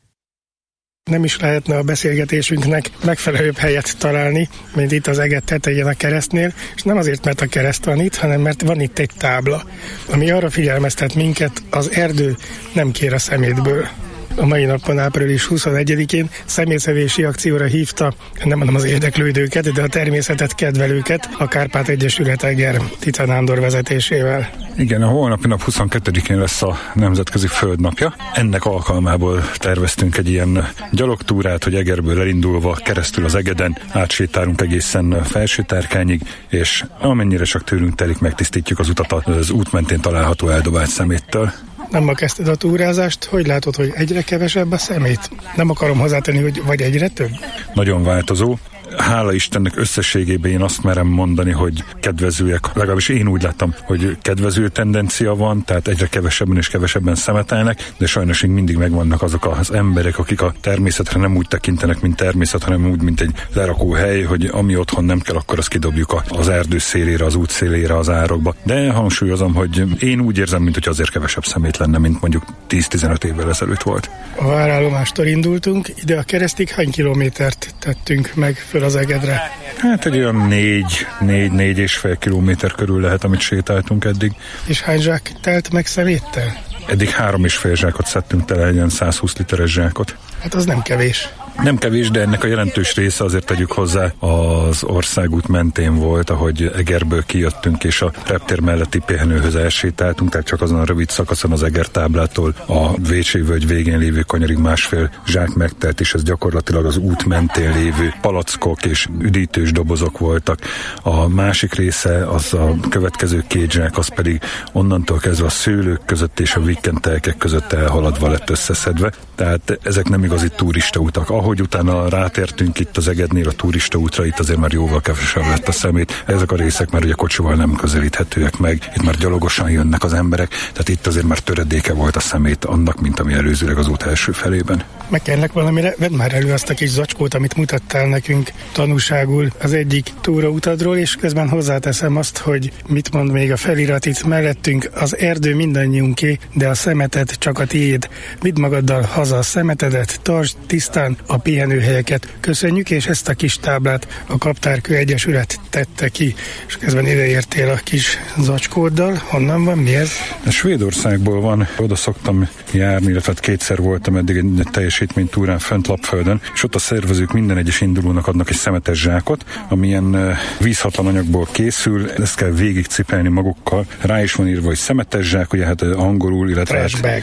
Nem is lehetne a beszélgetésünknek megfelelőbb helyet találni, mint itt az Eger tetején a keresztnél, és nem azért, mert a kereszt van itt, hanem mert van itt egy tábla, ami arra figyelmeztet minket, az erdő nem kér a szemétből. A mai napon, április huszonegyedikén szemétszevési akcióra hívta, nem mondom az érdeklődőket, de a természetet kedvelőket, a Kárpát Egyesület Eger Tica Nándor vezetésével. Igen, a holnapi nap huszonkettedikén lesz a Nemzetközi Földnapja. Ennek alkalmából terveztünk egy ilyen gyalogtúrát, hogy Egerből elindulva keresztül az Egeden átsétálunk egészen Felső-Tárkányig, és amennyire csak tőlünk telik, megtisztítjuk az utat az út mentén található eldobált szeméttől. Nem ma kezdted a túrázást, hogy látod, hogy egyre kevesebb a szemét? Nem akarom hozzátenni, hogy vagy egyre több? Nagyon változó. Hála Istennek összességében én azt merem mondani, hogy kedvezőek, legalábbis én úgy láttam, hogy kedvező tendencia van, tehát egyre kevesebben és kevesebben szemetelnek, de sajnos még mindig megvannak azok az emberek, akik a természetre nem úgy tekintenek, mint természet, hanem úgy, mint egy lerakóhely, hogy ami otthon nem kell, akkor azt kidobjuk az erdő szélére, az út szélére, az árokba. De hangsúlyozom, hogy én úgy érzem, mint hogy azért kevesebb szemét lenne, mint mondjuk tíz-tizenöt évvel ezelőtt volt. A várállomástól indultunk, ide a keresztig hány kilométert tettünk meg föl az Egedre? Hát egy olyan négy, négy, négy és fél kilométer körül lehet, amit sétáltunk eddig. És hány zsák telt meg szeméttel? Eddig három és fél zsákot szedtünk tele, egy ilyen százhúsz literes zsákot. Hát az nem kevés. Nem kevés, de ennek a jelentős része, azért tegyük hozzá, az országút mentén volt, ahogy Egerből kijöttünk, és a reptér melletti pihenőhöz elsétáltunk, tehát csak azon a rövid szakaszon az Eger táblától a Vécsei völgy végén lévő kanyarig másfél zsák megtelt, és ez gyakorlatilag az út mentén lévő palackok és üdítős dobozok voltak. A másik része, az a következő két zsák, az pedig onnantól kezdve a szőlők között és a vikkentelkek között elhaladva lett összeszedve. Tehát ezek nem igazi turista utak. Ahogy utána rátértünk itt az Egednél a turista útra, itt azért már jóval kevesebb lett a szemét. Ezek a részek már ugye kocsival nem közelíthetőek meg, itt már gyalogosan jönnek az emberek, tehát itt azért már töredéke volt a szemét annak, mint ami előzőleg az út első felében. Meg kérlek valamire, vedd már elő azt a kis zacskót, amit mutattál nekünk tanúságul az egyik túrautadról, és közben hozzáteszem azt, hogy mit mond még a felirat itt mellettünk, az erdő mindannyiunké, de a szemeted csak a tiéd. Vidd magaddal haza a szemetedet, tartsd tisztán a pihenőhelyeket. Köszönjük, és ezt a kis táblát a Kaptárkő Egyesület tette ki. És közben ideértél a kis zacskóddal. Honnan van, mi ez? A Svédországból van, oda szoktam járni, illetve kétszer voltam eddig egy teljesítménytúrán fönt Lapföldön, és ott a szervezők minden egyes indulónak adnak egy szemetes zsákot, amilyen vízhatlan anyagból készül, ezt kell végig cipelni magukkal. Rá is van írva, hogy szemetes zsák, ugye hát angolul, illetve trash bag.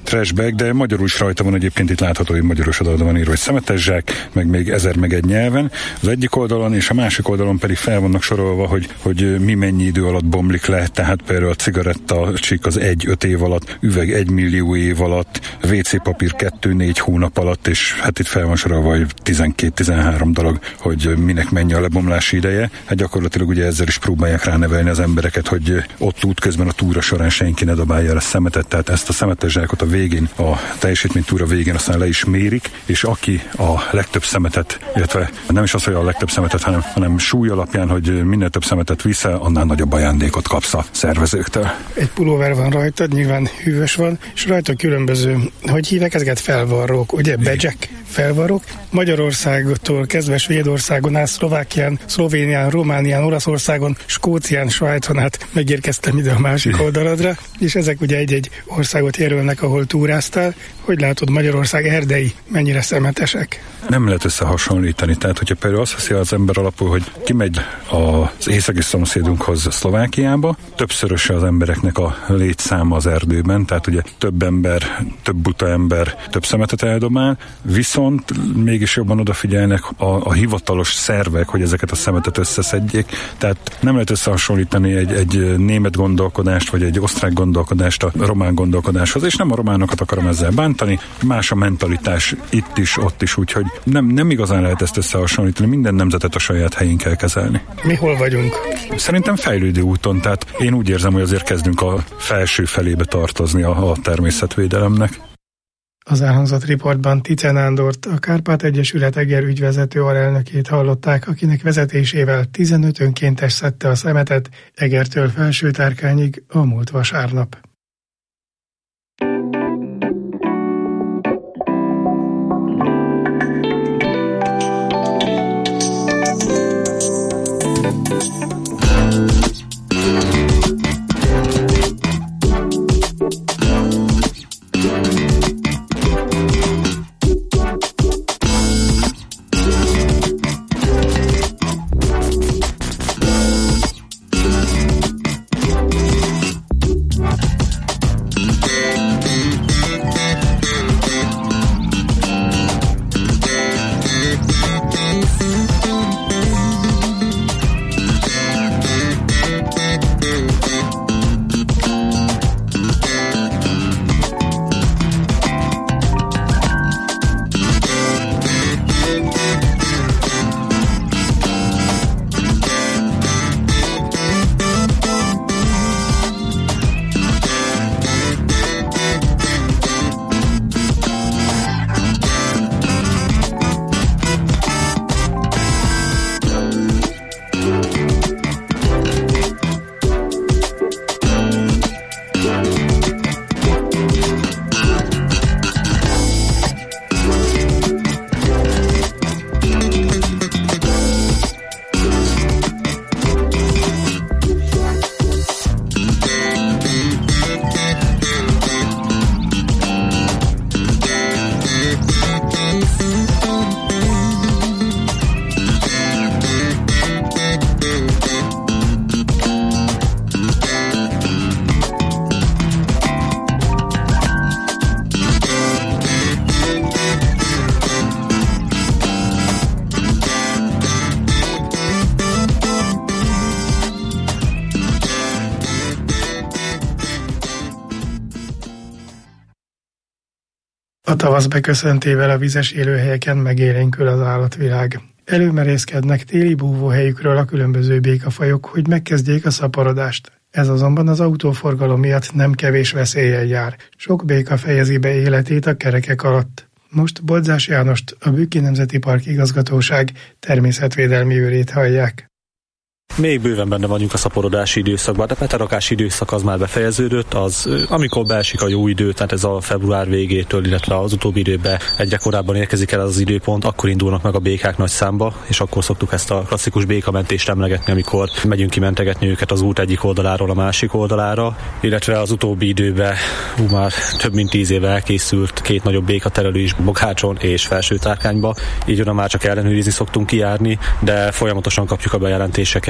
trashbag, de magyarul is rajta van egyébként, itt látható, hogy magyaros oldalon van írva, hogy szemetes zsák, meg még ezer meg egy nyelven. Az egyik oldalon, és a másik oldalon pedig fel vannak sorolva, hogy, hogy mi mennyi idő alatt bomlik le, tehát például a cigaretta csík az egy-öt év alatt, üveg egy millió év alatt, vé cé papír kettő-négy hónap alatt, és hát itt fel van sorolva, hogy tizenkét-tizenhárom dolog, hogy minek mennyi a lebomlási ideje. Hát gyakorlatilag ugye ezzel is próbálják ránevelni az embereket, hogy ott útközben a túra során senki ne dobálja el a szemetet, tehát ezt a szemetes zsákot a végén, a teljesítménytúra végén aztán le is mérik, és aki a legtöbb szemetet, illetve nem is az, hogy a legtöbb szemetet, hanem, hanem súly alapján, hogy minél több szemetet viszel, annál nagyobb ajándékot kapsz a szervezőktől. Egy pulóver van rajta, nyilván hűvös van, és rajta különböző, hogy hívják ezeket, felvarrók, ugye, badge-ek, felvarrók. Magyarországtól kezdve Svédországon át, Szlovákián, Szlovénián, Románián, Olaszországon, Skócián, Svájcon át megérkeztem ide a másik oldaladra, és ezek ugye egy-egy országot jelölnek, ahol túráztál. Hogy látod, Magyarország erdei mennyire szemetesek? Nem lehet összehasonlítani, tehát hogyha például azt hiszi az ember alapul, hogy kimegy az északi szomszédunkhoz, Szlovákiába, többszöröse az embereknek a létszáma az erdőben, tehát ugye több ember, több buta ember, több szemetet eldobál, viszont mégis jobban odafigyelnek a, a hivatalos szervek, hogy ezeket a szemetet összeszedjék, tehát nem lehet összehasonlítani egy, egy német gondolkodást, vagy egy osztrák gondolkodást a román gondolkodáshoz, és nem a románokat akarom ezzel bántani, más a mentalitás itt is, ott is, úgyhogy nem, nem igazán lehet ezt összehasonlítani, minden nemzetet a saját helyén kell kezelni. Mi hol vagyunk? Szerintem fejlődő úton, tehát én úgy érzem, hogy azért kezdünk a felső felébe tartozni a, a természetvédelemnek. Az elhangzott riportban Tice Nándort, a Kárpát Egyesület Eger ügyvezető alelnökét hallották, akinek vezetésével tizenöt önkéntes szedte a szemetet Egertől Felsőtárkányig a múlt vasárnap. A tavasz beköszöntével a vizes élőhelyeken megélénkül az állatvilág. Előmerészkednek téli búvóhelyükről a különböző békafajok, hogy megkezdjék a szaporodást. Ez azonban az autóforgalom miatt nem kevés veszéllyel jár. Sok béka fejezi be életét a kerekek alatt. Most Bodzás Jánost, a Bükki Nemzeti Park Igazgatóság természetvédelmi őrét hallják. Még bőven benne vagyunk a szaporodási időszakban, de peterakási időszak az már befejeződött, az amikor beesik a jó idő, tehát ez a február végétől, illetve az utóbbi időben egyre korábban érkezik el az időpont, akkor indulnak meg a békák nagy számba, és akkor szoktuk ezt a klasszikus békamentést emlegetni, amikor megyünk kimentegetni őket az út egyik oldaláról a másik oldalára, illetve az utóbbi időben hú, már több mint tíz éve elkészült két nagyobb békaterelő is Bogácson és Felsőtárkányba, így oda már csak ellenőrizni szoktunk kijárni, de folyamatosan kapjuk a bejelentéseket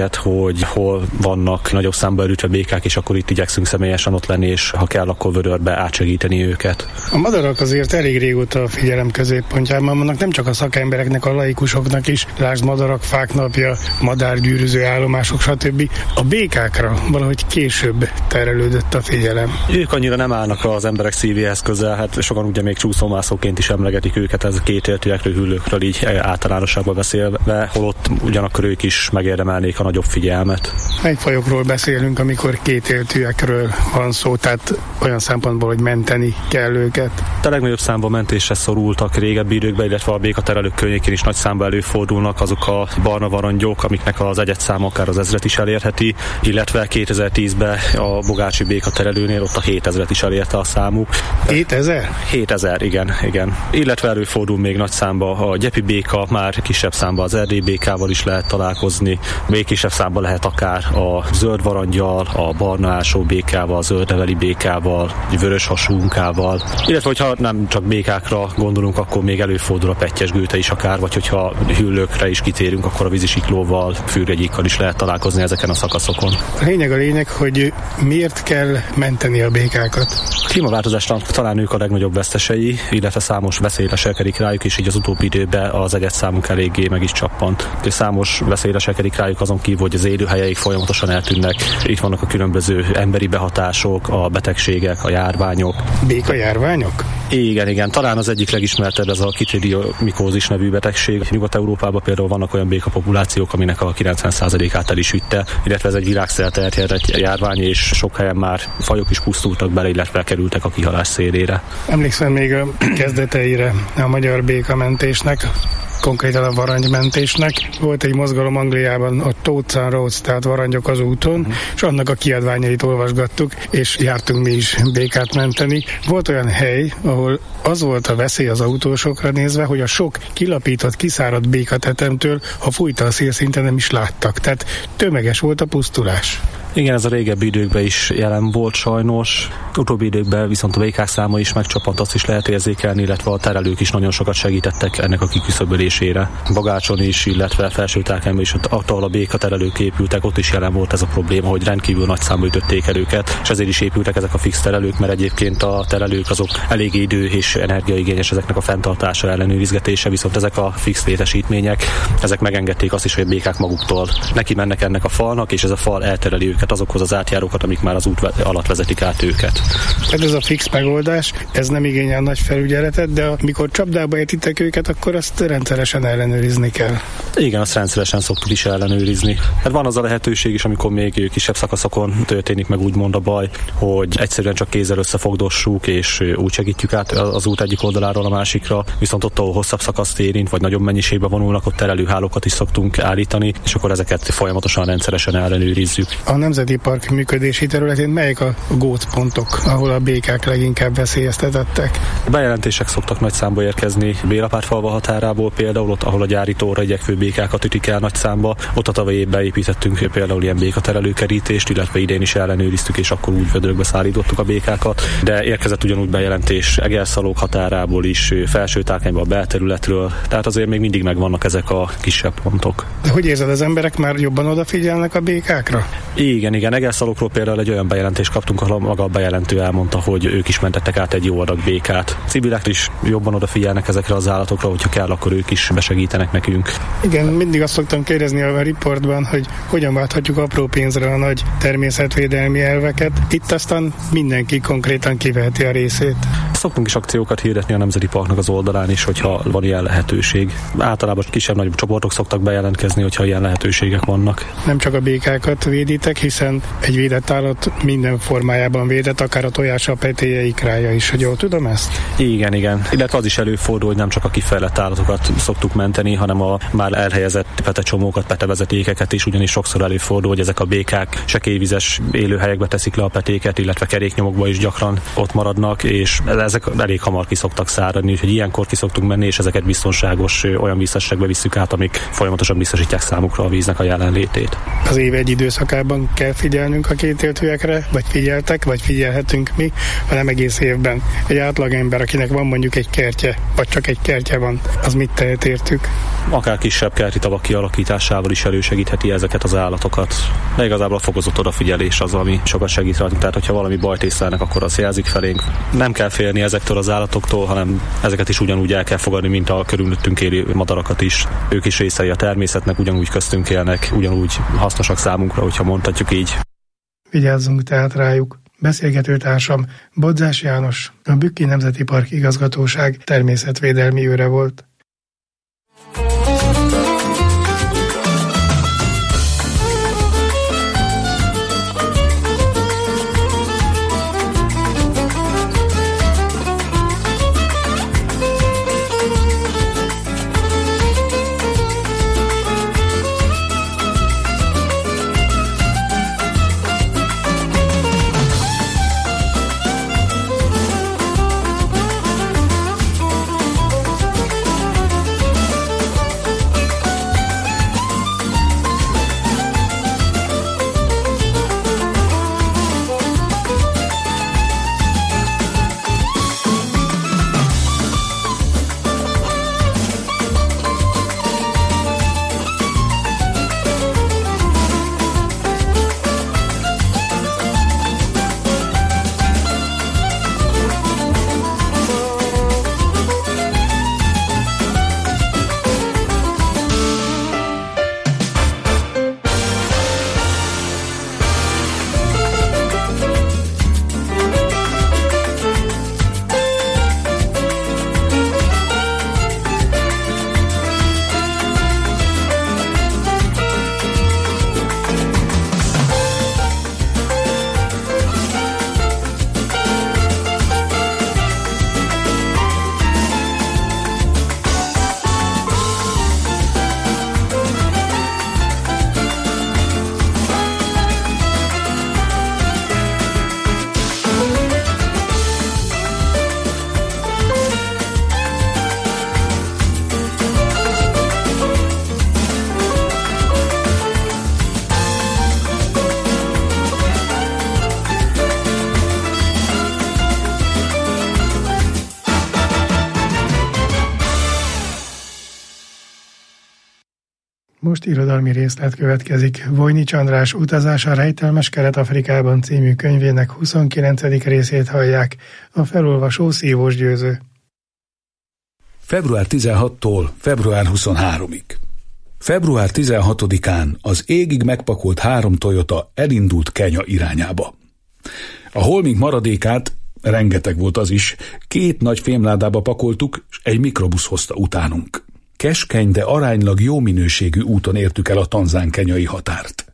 területeket, hogy hol vannak nagyobb számba elütve békák, és akkor itt igyekszünk személyesen ott lenni, és ha kell, akkor vödörbe átsegíteni őket. A madarak azért elég régóta a figyelem középpontjában vannak, nem csak a szakembereknek, a laikusoknak is, lásd madarak, fák napja, madárgyűrűző állomások, stb. A békákra valahogy később terelődött a figyelem. Ők annyira nem állnak az emberek szívéhez közel, hát sokan ugye még csúszómászóként is emlegetik őket, ez kétéltűekről, hüllőkről így általánosságban beszélve, holott ugyanakkor ők is megérdemelnék a nagyobb figyelmet. Mely fajokról beszélünk, amikor kétéltűekről van szó, tehát olyan szempontból, hogy menteni kell őket? A legnagyobb számban mentésre szorultak régebbi időkben, illetve a békaterelők környékén is nagy számban előfordulnak azok a barna varangyok, amiknek az egyedszáma akár az ezret is elérheti, illetve kétezer-tízben a bogácsi békaterelőnél ott a hétezret is elérte a számuk. hétezer? hétezer, igen, igen. Illetve előfordul még nagy számba a gyepi béka, már kisebb számban az erdélyi békával is lehet találkozni, még kisebb számban lehet akár a zöld varangyal, a barna ásó békával, a zöldleveli békával, vörös hasúnkával, illetve hogyha nem csak békákra gondolunk, akkor még előfordul a pettyes gőte is akár, vagy hogyha hüllőkre is kitérünk, akkor a vízisiklóval, fürgegyikkal is lehet találkozni ezeken a szakaszokon. A lényeg a lényeg, hogy miért kell menteni a békákat? A klímaváltozásnak talán ők a legnagyobb vesztesei, illetve számos veszély leselkedik rájuk, és így az utóbbi időben az egyedszámuk eléggé meg is csappant. És számos veszély leselkedik rájuk azon kívül, hogy az élőhelyeik folyamatosan eltűnnek. Itt vannak a különböző emberi behatások, a betegségek, a járványok. Béka járványok? Igen, igen. Talán az egyik legismertebb ez a kitridiomikózis nevű betegség. Nyugat-Európában például vannak olyan békapopulációk, aminek a kilencven százalékát el is vitte, illetve ez egy világszerte elterjedt járvány, és sok helyen már fajok is pusztultak bele, illetve kerültek a kihalás szélére. Emlékszem még a kezdeteire a magyar békamentésnek, konkrétan a varangymentésnek. Volt egy mozgalom Angliában, a Toads and Roads, tehát varangyok az úton, uh-huh. és annak a kiadványait olvasgattuk, és jártunk mi is békát menteni. Volt olyan hely, ahol az volt a veszély az autósokra nézve, hogy a sok kilapított, kiszáradt békatetemtől, ha fújta a szél, szinte nem is láttak. Tehát tömeges volt a pusztulás. Igen, ez a régebbi időkben is jelen volt sajnos. Utóbbi időkben viszont a békák száma is megcsapant, azt is lehet érzékelni, illetve a terelők is nagyon sokat segítettek ennek a kiküszöbölésére. Bagácson is, illetve Felsőtákányban is, ahol a békaterelők épültek, ott is jelen volt ez a probléma, hogy rendkívül nagy számba ütötték el őket, és ezért is épültek ezek a fix terelők, mert egyébként a terelők azok elég idő és energiaigényes ezeknek a fenntartása, ellenőrizgetése, viszont ezek a fix létesítmények, ezek megengedték azt is, hogy a békák maguktól neki mennek ennek a falnak, és ez a fal eltereli őket azokhoz az átjárókat, amik már az út alatt vezetik át őket. Hát ez a fix megoldás, ez nem igényel nagy felügyeletet, de amikor csapdába értitek őket, akkor azt rendszeresen ellenőrizni kell. Igen, azt rendszeresen szoktuk is ellenőrizni. Hát van az a lehetőség is, amikor még kisebb szakaszokon történik meg úgymond a baj, hogy egyszerűen csak kézzel összefogdossuk, és úgy segítjük át az út egyik oldaláról a másikra, viszont ott, ahol hosszabb szakaszt érint, vagy nagyobb mennyiségben vonulnak, ott terelőhálókat is szoktunk állítani, és akkor ezeket folyamatosan rendszeresen ellenőrizzük. A Nemzeti Park működési területén melyek a gócpontok, ahol a békák leginkább veszélyeztetettek? A bejelentések szoktak nagy számba érkezni Bélapárfalva határából, például ott, ahol a gyárítóra igyekvő békákat ütik el nagy számba. Ott a tavalyi évben építettünk például ilyen békaterelőkerítést, illetve idén is ellenőriztük, és akkor úgy vödrökbe szállítottuk a békákat. De érkezett ugyanúgy bejelentés Egerszalók határából is, Felsőtákányba, a belterületről, tehát azért még mindig megvannak ezek a kisebb pontok. De hogy érzed, az emberek már jobban odafigyelnek a békákra? Igen, igen. Egerszalókról például egy olyan bejelentést kaptunk, ahol maga a bejelentő elmondta, hogy ők is mentettek át egy jó adag békát. Civilek is jobban odafigyelnek ezekre az állatokra, hogyha kell, akkor ők is besegítenek nekünk. Igen, mindig azt szoktam kérdezni a riportban, hogy hogyan válthatjuk apró pénzre a nagy természetvédelmi elveket. Itt aztán mindenki konkrétan kiveheti a részét. Szoktunk is akciókat hirdetni a Nemzeti Parknak az oldalán is, hogyha van ilyen lehetőség. Általában kisebb-nagyobb csoportok szoktak bejelentkezni, hogyha ilyen lehetőségek vannak. Nem csak a békákat véditek, hiszen egy védett állat minden formájában védett, akár a tojása, a petélye, ikrája is, hogy jól tudom ezt? Igen, igen. Illetve az is előfordul, hogy nem csak a kifejlett állatokat szoktuk menteni, hanem a már elhelyezett petecsomókat, petevezetékeket is, ugyanis sokszor előfordul, hogy ezek a békák sekélyvizes élőhelyekbe teszik le a petéket, illetve keréknyomokba is gyakran ott maradnak, és ezek elég hamar kiszoktak száradni, úgyhogy ilyenkor kiszoktunk menni, és ezeket biztonságos olyan víztestekbe visszük át, amik folyamatosan biztosítják számukra a víznek a jelenlétét. Az év egy időszakában kell figyelnünk a kétéltűekre, vagy figyeltek, vagy figyelhetünk mi, hanem egész évben. Egy átlagember, akinek van mondjuk egy kertje, vagy csak egy kertje van, az mit tehet értük? Akár kisebb kerti tavak kialakításával is elősegítheti ezeket az állatokat. De igazából a fokozott odafigyelés az, ami sokat segít rajtunk. Tehát, hogyha valami bajt észlelnek, akkor az jelzik felénk. Nem kell félni ezektől az állatoktól, hanem ezeket is ugyanúgy el kell fogadni, mint a körülöttünk élő madarakat is. Ők is részei a természetnek, ugyanúgy köztünk élnek, ugyanúgy hasznosak számunkra, hogyha mondhatjuk így. Vigyázzunk tehát rájuk. Beszélgető társam Bodzás János, a Bükki Nemzeti Park Igazgatóság természetvédelmi őre volt. Most irodalmi részlet következik. Vojnics András Utazás a rejtelmes Kelet-Afrikában című könyvének huszonkilencedik részét hallják. A felolvasó Szívós Győző. február tizenhattól február huszonharmadikig. február tizenhatodikán az égig megpakolt három Toyota elindult Kenya irányába. A holmink maradékát, rengeteg volt az is, két nagy fémládába pakoltuk, és egy mikrobusz hozta utánunk. Keskeny, de aránylag jó minőségű úton értük el a tanzán-kenyai határt.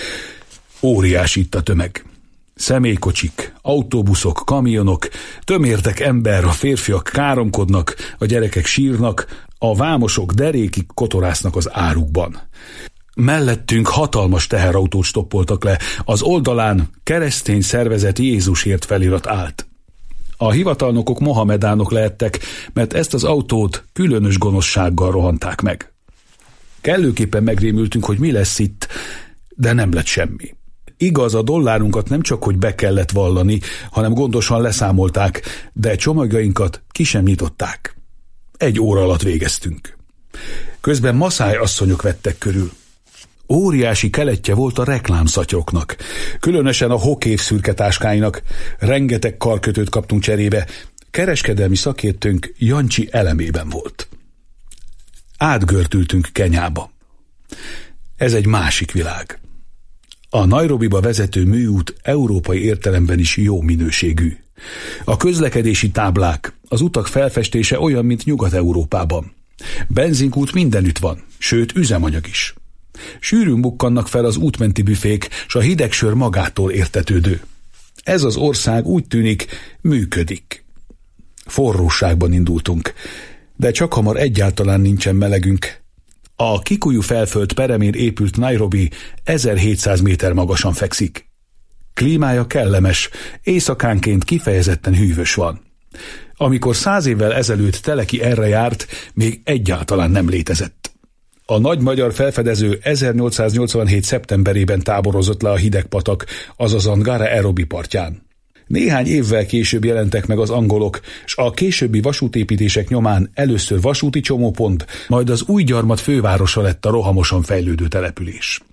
Óriási itt a tömeg. Személykocsik, autóbuszok, kamionok, tömértek ember, a férfiak káromkodnak, a gyerekek sírnak, a vámosok derékig kotorásznak az árukban. Mellettünk hatalmas teherautót stoppoltak le, az oldalán keresztény szervezet Jézusért felirat állt. A hivatalnokok mohamedánok lehettek, mert ezt az autót különös gonoszsággal rohanták meg. Kellőképpen megrémültünk, hogy mi lesz itt, de nem lett semmi. Igaz, a dollárunkat nem csak hogy be kellett vallani, hanem gondosan leszámolták, de csomagjainkat ki sem nyitották. Egy óra alatt végeztünk. Közben maszáj asszonyok vettek körül. Óriási keletje volt a reklámszatyroknak, különösen a hokév szürke táskáinak. Rengeteg karkötőt kaptunk cserébe, kereskedelmi szakértőnk Jancsi elemében volt. Átgörtültünk Kenyába. Ez egy másik világ. A Nairobiba vezető műút európai értelemben is jó minőségű. A közlekedési táblák, az utak felfestése olyan, mint Nyugat-Európában. Benzinkút mindenütt van, sőt üzemanyag is. Sűrűn bukkannak fel az útmenti büfék, s a hideg sör magától értetődő. Ez az ország úgy tűnik, működik. Forróságban indultunk, de csak hamar egyáltalán nincsen melegünk. A Kikuyu felföld peremén épült Nairobi ezerhétszáz méter magasan fekszik. Klímája kellemes, éjszakánként kifejezetten hűvös van. Amikor száz évvel ezelőtt Teleki erre járt, még egyáltalán nem létezett. A nagy magyar felfedező ezernyolcszáznyolcvanhét. szeptemberében táborozott le a Hidegpatak, azaz Angara aerobi partján. Néhány évvel később jelentek meg az angolok, s a későbbi vasútépítések nyomán először vasúti csomópont, majd az új gyarmat fővárosa lett a rohamosan fejlődő település.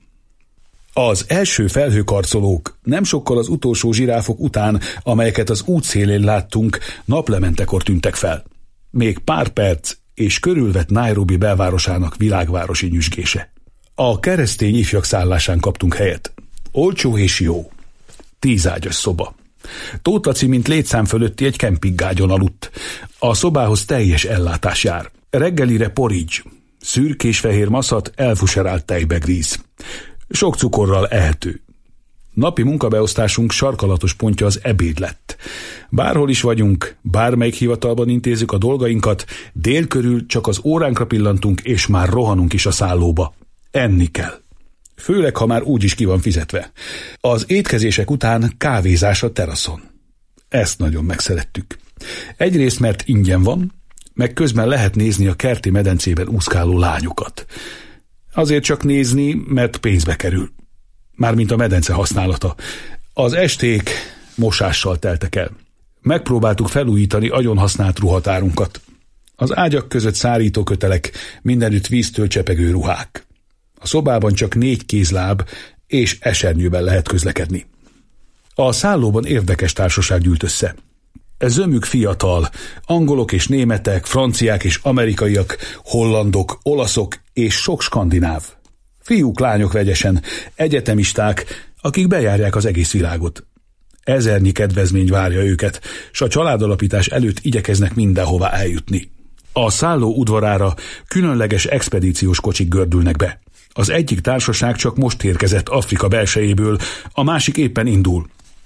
Az első felhőkarcolók nem sokkal az utolsó zsiráfok után, amelyeket az útszélén láttunk, naplementekor tűntek fel. Még pár perc, és körülvett Nairobi belvárosának világvárosi nyüzsgése. A keresztény ifjak szállásán kaptunk helyet. Olcsó és jó. Tízágyas szoba. Tóth Laci, mint létszám fölötti egy kempinggágyon aludt. A szobához teljes ellátás jár. Reggelire porridge, szürkés-fehér maszat, elfuserált tejbegríz. Sok cukorral ehető. Napi munkabeosztásunk sarkalatos pontja az ebéd lett. Bárhol is vagyunk, bármelyik hivatalban intézzük a dolgainkat, dél körül csak az óránkra pillantunk, és már rohanunk is a szállóba. Enni kell. Főleg, ha már úgyis ki van fizetve. Az étkezések után kávézás a teraszon. Ezt nagyon megszerettük. Egyrészt, mert ingyen van, meg közben lehet nézni a kerti medencében úszkáló lányokat. Azért csak nézni, mert pénzbe kerül. Mármint a medence használata. Az esték mosással teltek el. Megpróbáltuk felújítani agyon használt ruhatárunkat. Az ágyak között szárítókötelek, mindenütt víztől csepegő ruhák. A szobában csak négy kézláb és esernyőben lehet közlekedni. A szállóban érdekes társaság gyűlt össze. Zömük fiatal, angolok és németek, franciák és amerikaiak, hollandok, olaszok és sok skandináv. Fiúk, lányok vegyesen, egyetemisták, akik bejárják az egész világot. Ezernyi kedvezmény várja őket, s a családalapítás előtt igyekeznek mindenhová eljutni. A szálló udvarára különleges expedíciós kocsik gördülnek be. Az egyik társaság csak most érkezett Afrika belsejéből, a másik éppen indul.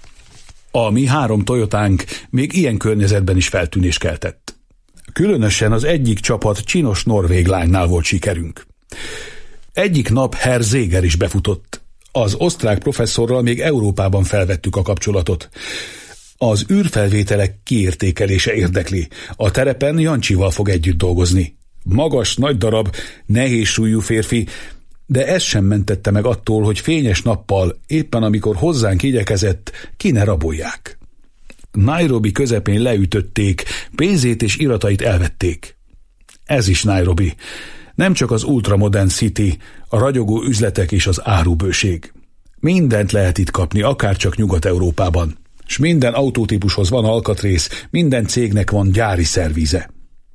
A mi három Toyotánk még ilyen környezetben is feltűnést keltett. Különösen az egyik csapat csinos norvég lánynál volt sikerünk. Egyik nap Herr Zéger is befutott. Az osztrák professzorral még Európában felvettük a kapcsolatot. Az űrfelvételek kiértékelése érdekli. A terepen Jancsival fog együtt dolgozni. Magas, nagy darab, nehéz súlyú férfi, de ez sem mentette meg attól, hogy fényes nappal, éppen amikor hozzánk igyekezett, ki ne rabolják. Nairobi közepén leütötték, pénzét és iratait elvették. Ez is Nairobi. Nem csak az ultramodern city, a ragyogó üzletek és az árubőség. Mindent lehet itt kapni, akárcsak Nyugat-Európában. S minden autótípushoz van alkatrész, minden cégnek van gyári szervíze.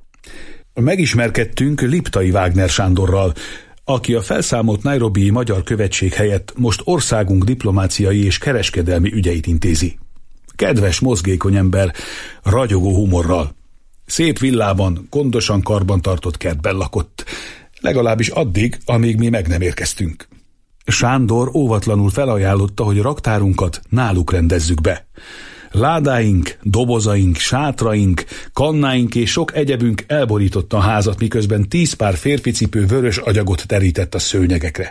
Megismerkedtünk Liptai Wagner Sándorral, aki a felszámolt nairobii magyar követség helyett most országunk diplomáciai és kereskedelmi ügyeit intézi. Kedves, mozgékony ember, ragyogó humorral. Szép villában, gondosan karbantartott kertben lakott, legalábbis addig, amíg mi meg nem érkeztünk. Sándor óvatlanul felajánlotta, hogy raktárunkat náluk rendezzük be. Ládáink, dobozaink, sátraink, kannáink és sok egyebünk elborította a házat, miközben tíz pár férficipő vörös agyagot terített a szőnyegekre.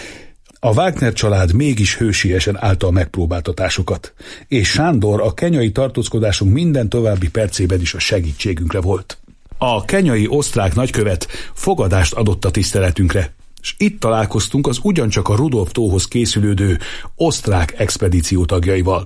A Wagner család mégis hősiesen állta a megpróbáltatásokat, és Sándor a kenyai tartózkodásunk minden további percében is a segítségünkre volt. A kenyai osztrák nagykövet fogadást adott a tiszteletünkre, és itt találkoztunk az ugyancsak a Rudolf tóhoz készülődő osztrák expedíció tagjaival.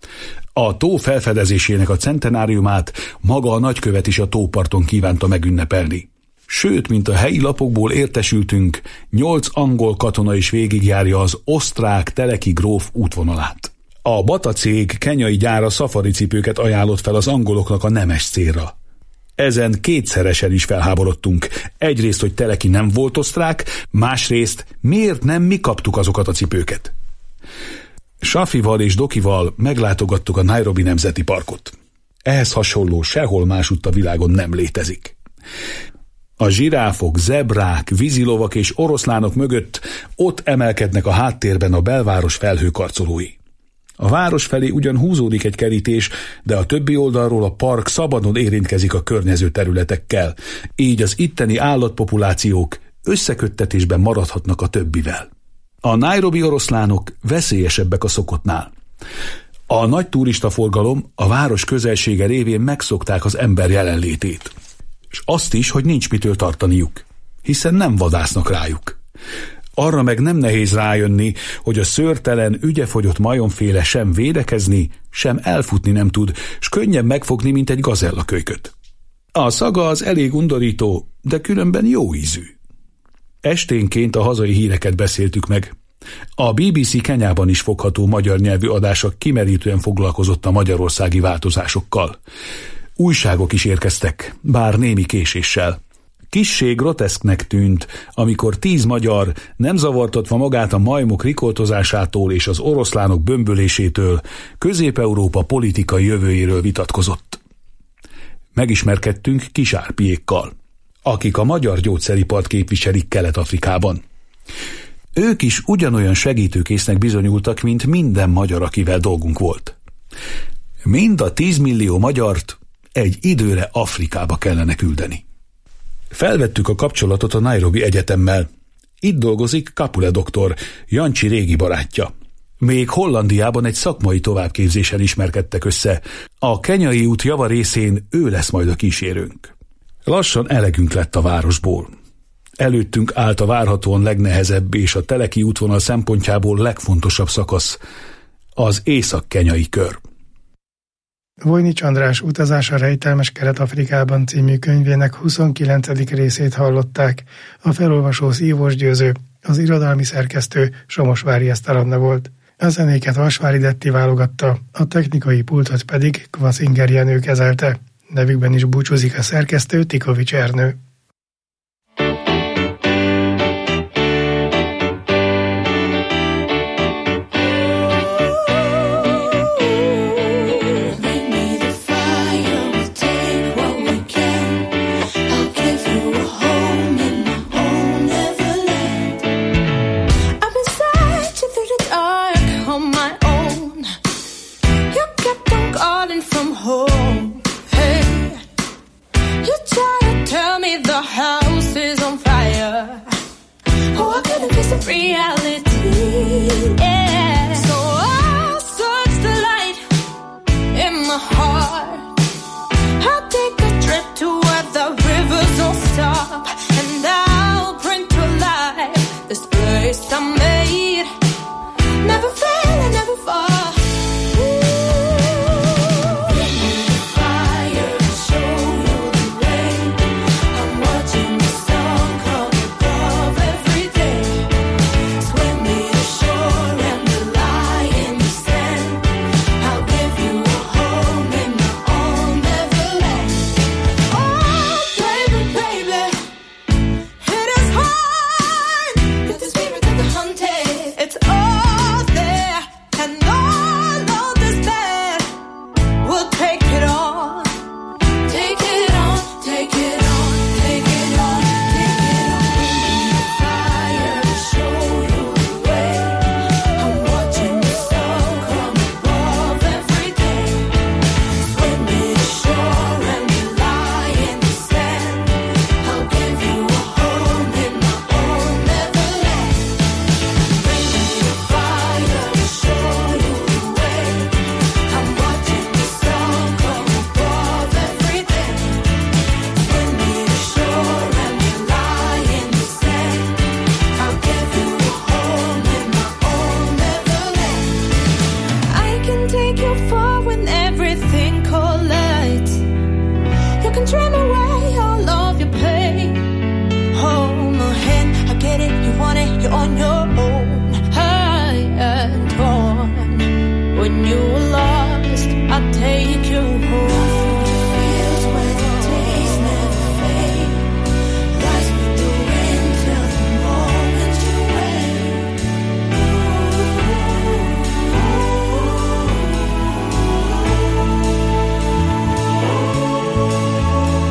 A tó felfedezésének a centenáriumát maga a nagykövet is a tóparton kívánta megünnepelni. Sőt, mint a helyi lapokból értesültünk, nyolc angol katona is végigjárja az osztrák teleki gróf útvonalát. A Bata cég kenyai gyára szafari cipőket ajánlott fel az angoloknak a nemes célra. Ezen kétszeresen is felháborodtunk. Egyrészt, hogy Teleki nem volt osztrák, másrészt, miért nem mi kaptuk azokat a cipőket. Safival és Dokival meglátogattuk a Nairobi Nemzeti Parkot. Ehhez hasonló sehol másutt a világon nem létezik. A zsiráfok, zebrák, vízilovak és oroszlánok mögött ott emelkednek a háttérben a belváros felhőkarcolói. A város felé ugyan húzódik egy kerítés, de a többi oldalról a park szabadon érintkezik a környező területekkel, így az itteni állatpopulációk összeköttetésben maradhatnak a többivel. A nairobi oroszlánok veszélyesebbek a szokottnál. A nagy turistaforgalom a város közelsége révén megszokták az ember jelenlétét. És azt is, hogy nincs mitől tartaniuk, hiszen nem vadásznak rájuk. Arra meg nem nehéz rájönni, hogy a szőrtelen, ügyefogyott majomféle sem védekezni, sem elfutni nem tud, s könnyebb megfogni, mint egy gazellakölyköt. A szaga az elég undorító, de különben jó ízű. Esténként a hazai híreket beszéltük meg. A bé bé cé Kenyában is fogható magyar nyelvű adása kimerítően foglalkozott a magyarországi változásokkal. Újságok is érkeztek, bár némi késéssel. Kissé groteszknek tűnt, amikor tíz magyar, nem zavartatva magát a majmok rikoltozásától és az oroszlánok bömbölésétől, Közép-Európa politikai jövőjéről vitatkozott. Megismerkedtünk Kisárpiékkal, akik a magyar gyógyszeripart képviselik Kelet-Afrikában. Ők is ugyanolyan segítőkésznek bizonyultak, mint minden magyar, akivel dolgunk volt. Mind a tízmillió magyart egy időre Afrikába kellene küldeni. Felvettük a kapcsolatot a Nairobi Egyetemmel. Itt dolgozik Kapule doktor, Jancsi régi barátja. Még Hollandiában egy szakmai továbbképzésen ismerkedtek össze. A kenyai út java részén ő lesz majd a kísérőnk. Lassan elegünk lett a városból. Előttünk állt a várhatóan legnehezebb és a teleki útvonal szempontjából legfontosabb szakasz, az észak-kenyai kör. Vojnics András Utazás a rejtelmes Kelet-Afrikában című könyvének huszonkilencedik részét hallották. A felolvasó Szívós Győző, az irodalmi szerkesztő Somosvári Eszter Anna volt. A zenéket Vasvári Detti válogatta, a technikai pultot pedig Kvaszinger Jenő kezelte. Nevükben is búcsúzik a szerkesztő Tikovics Ernő.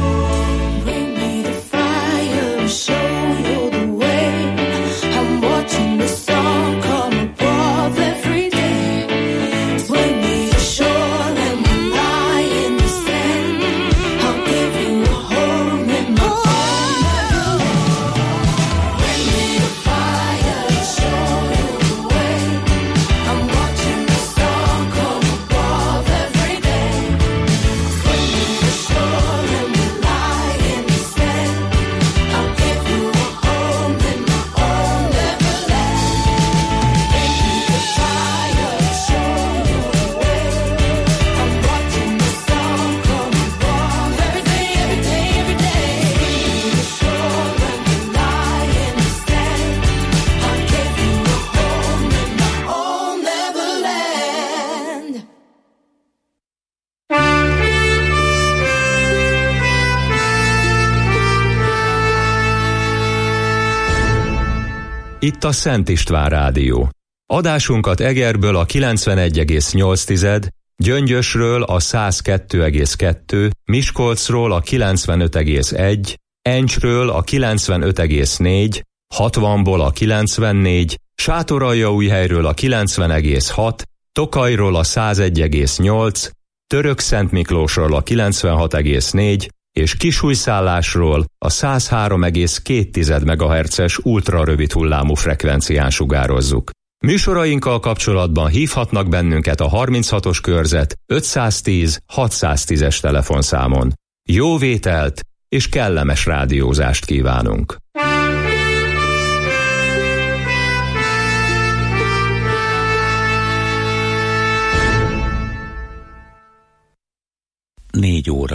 Show you the way. I'm watching. itt a Szent István Rádió. Adásunkat Egerből a kilencvenegy egész nyolc, Gyöngyösről a száz kettő egész kettő, Miskolcról a kilencvenöt egész egy, Encsről a kilencvenöt egész négy, hatvanból a kilencvennégy, Sátoraljaújhelyről a kilencven egész hat, Tokajról a száz egy egész nyolc, Törökszentmiklósról a kilencvenhat egész négy, és Kisújszállásról a száz három egész két megahertzes ultrarövid hullámú frekvencián sugározzuk. Műsorainkkal kapcsolatban hívhatnak bennünket a harminchatos körzet ötszáztíz hatszáztízes telefonszámon. Jó vételt és kellemes rádiózást kívánunk! Négy óra.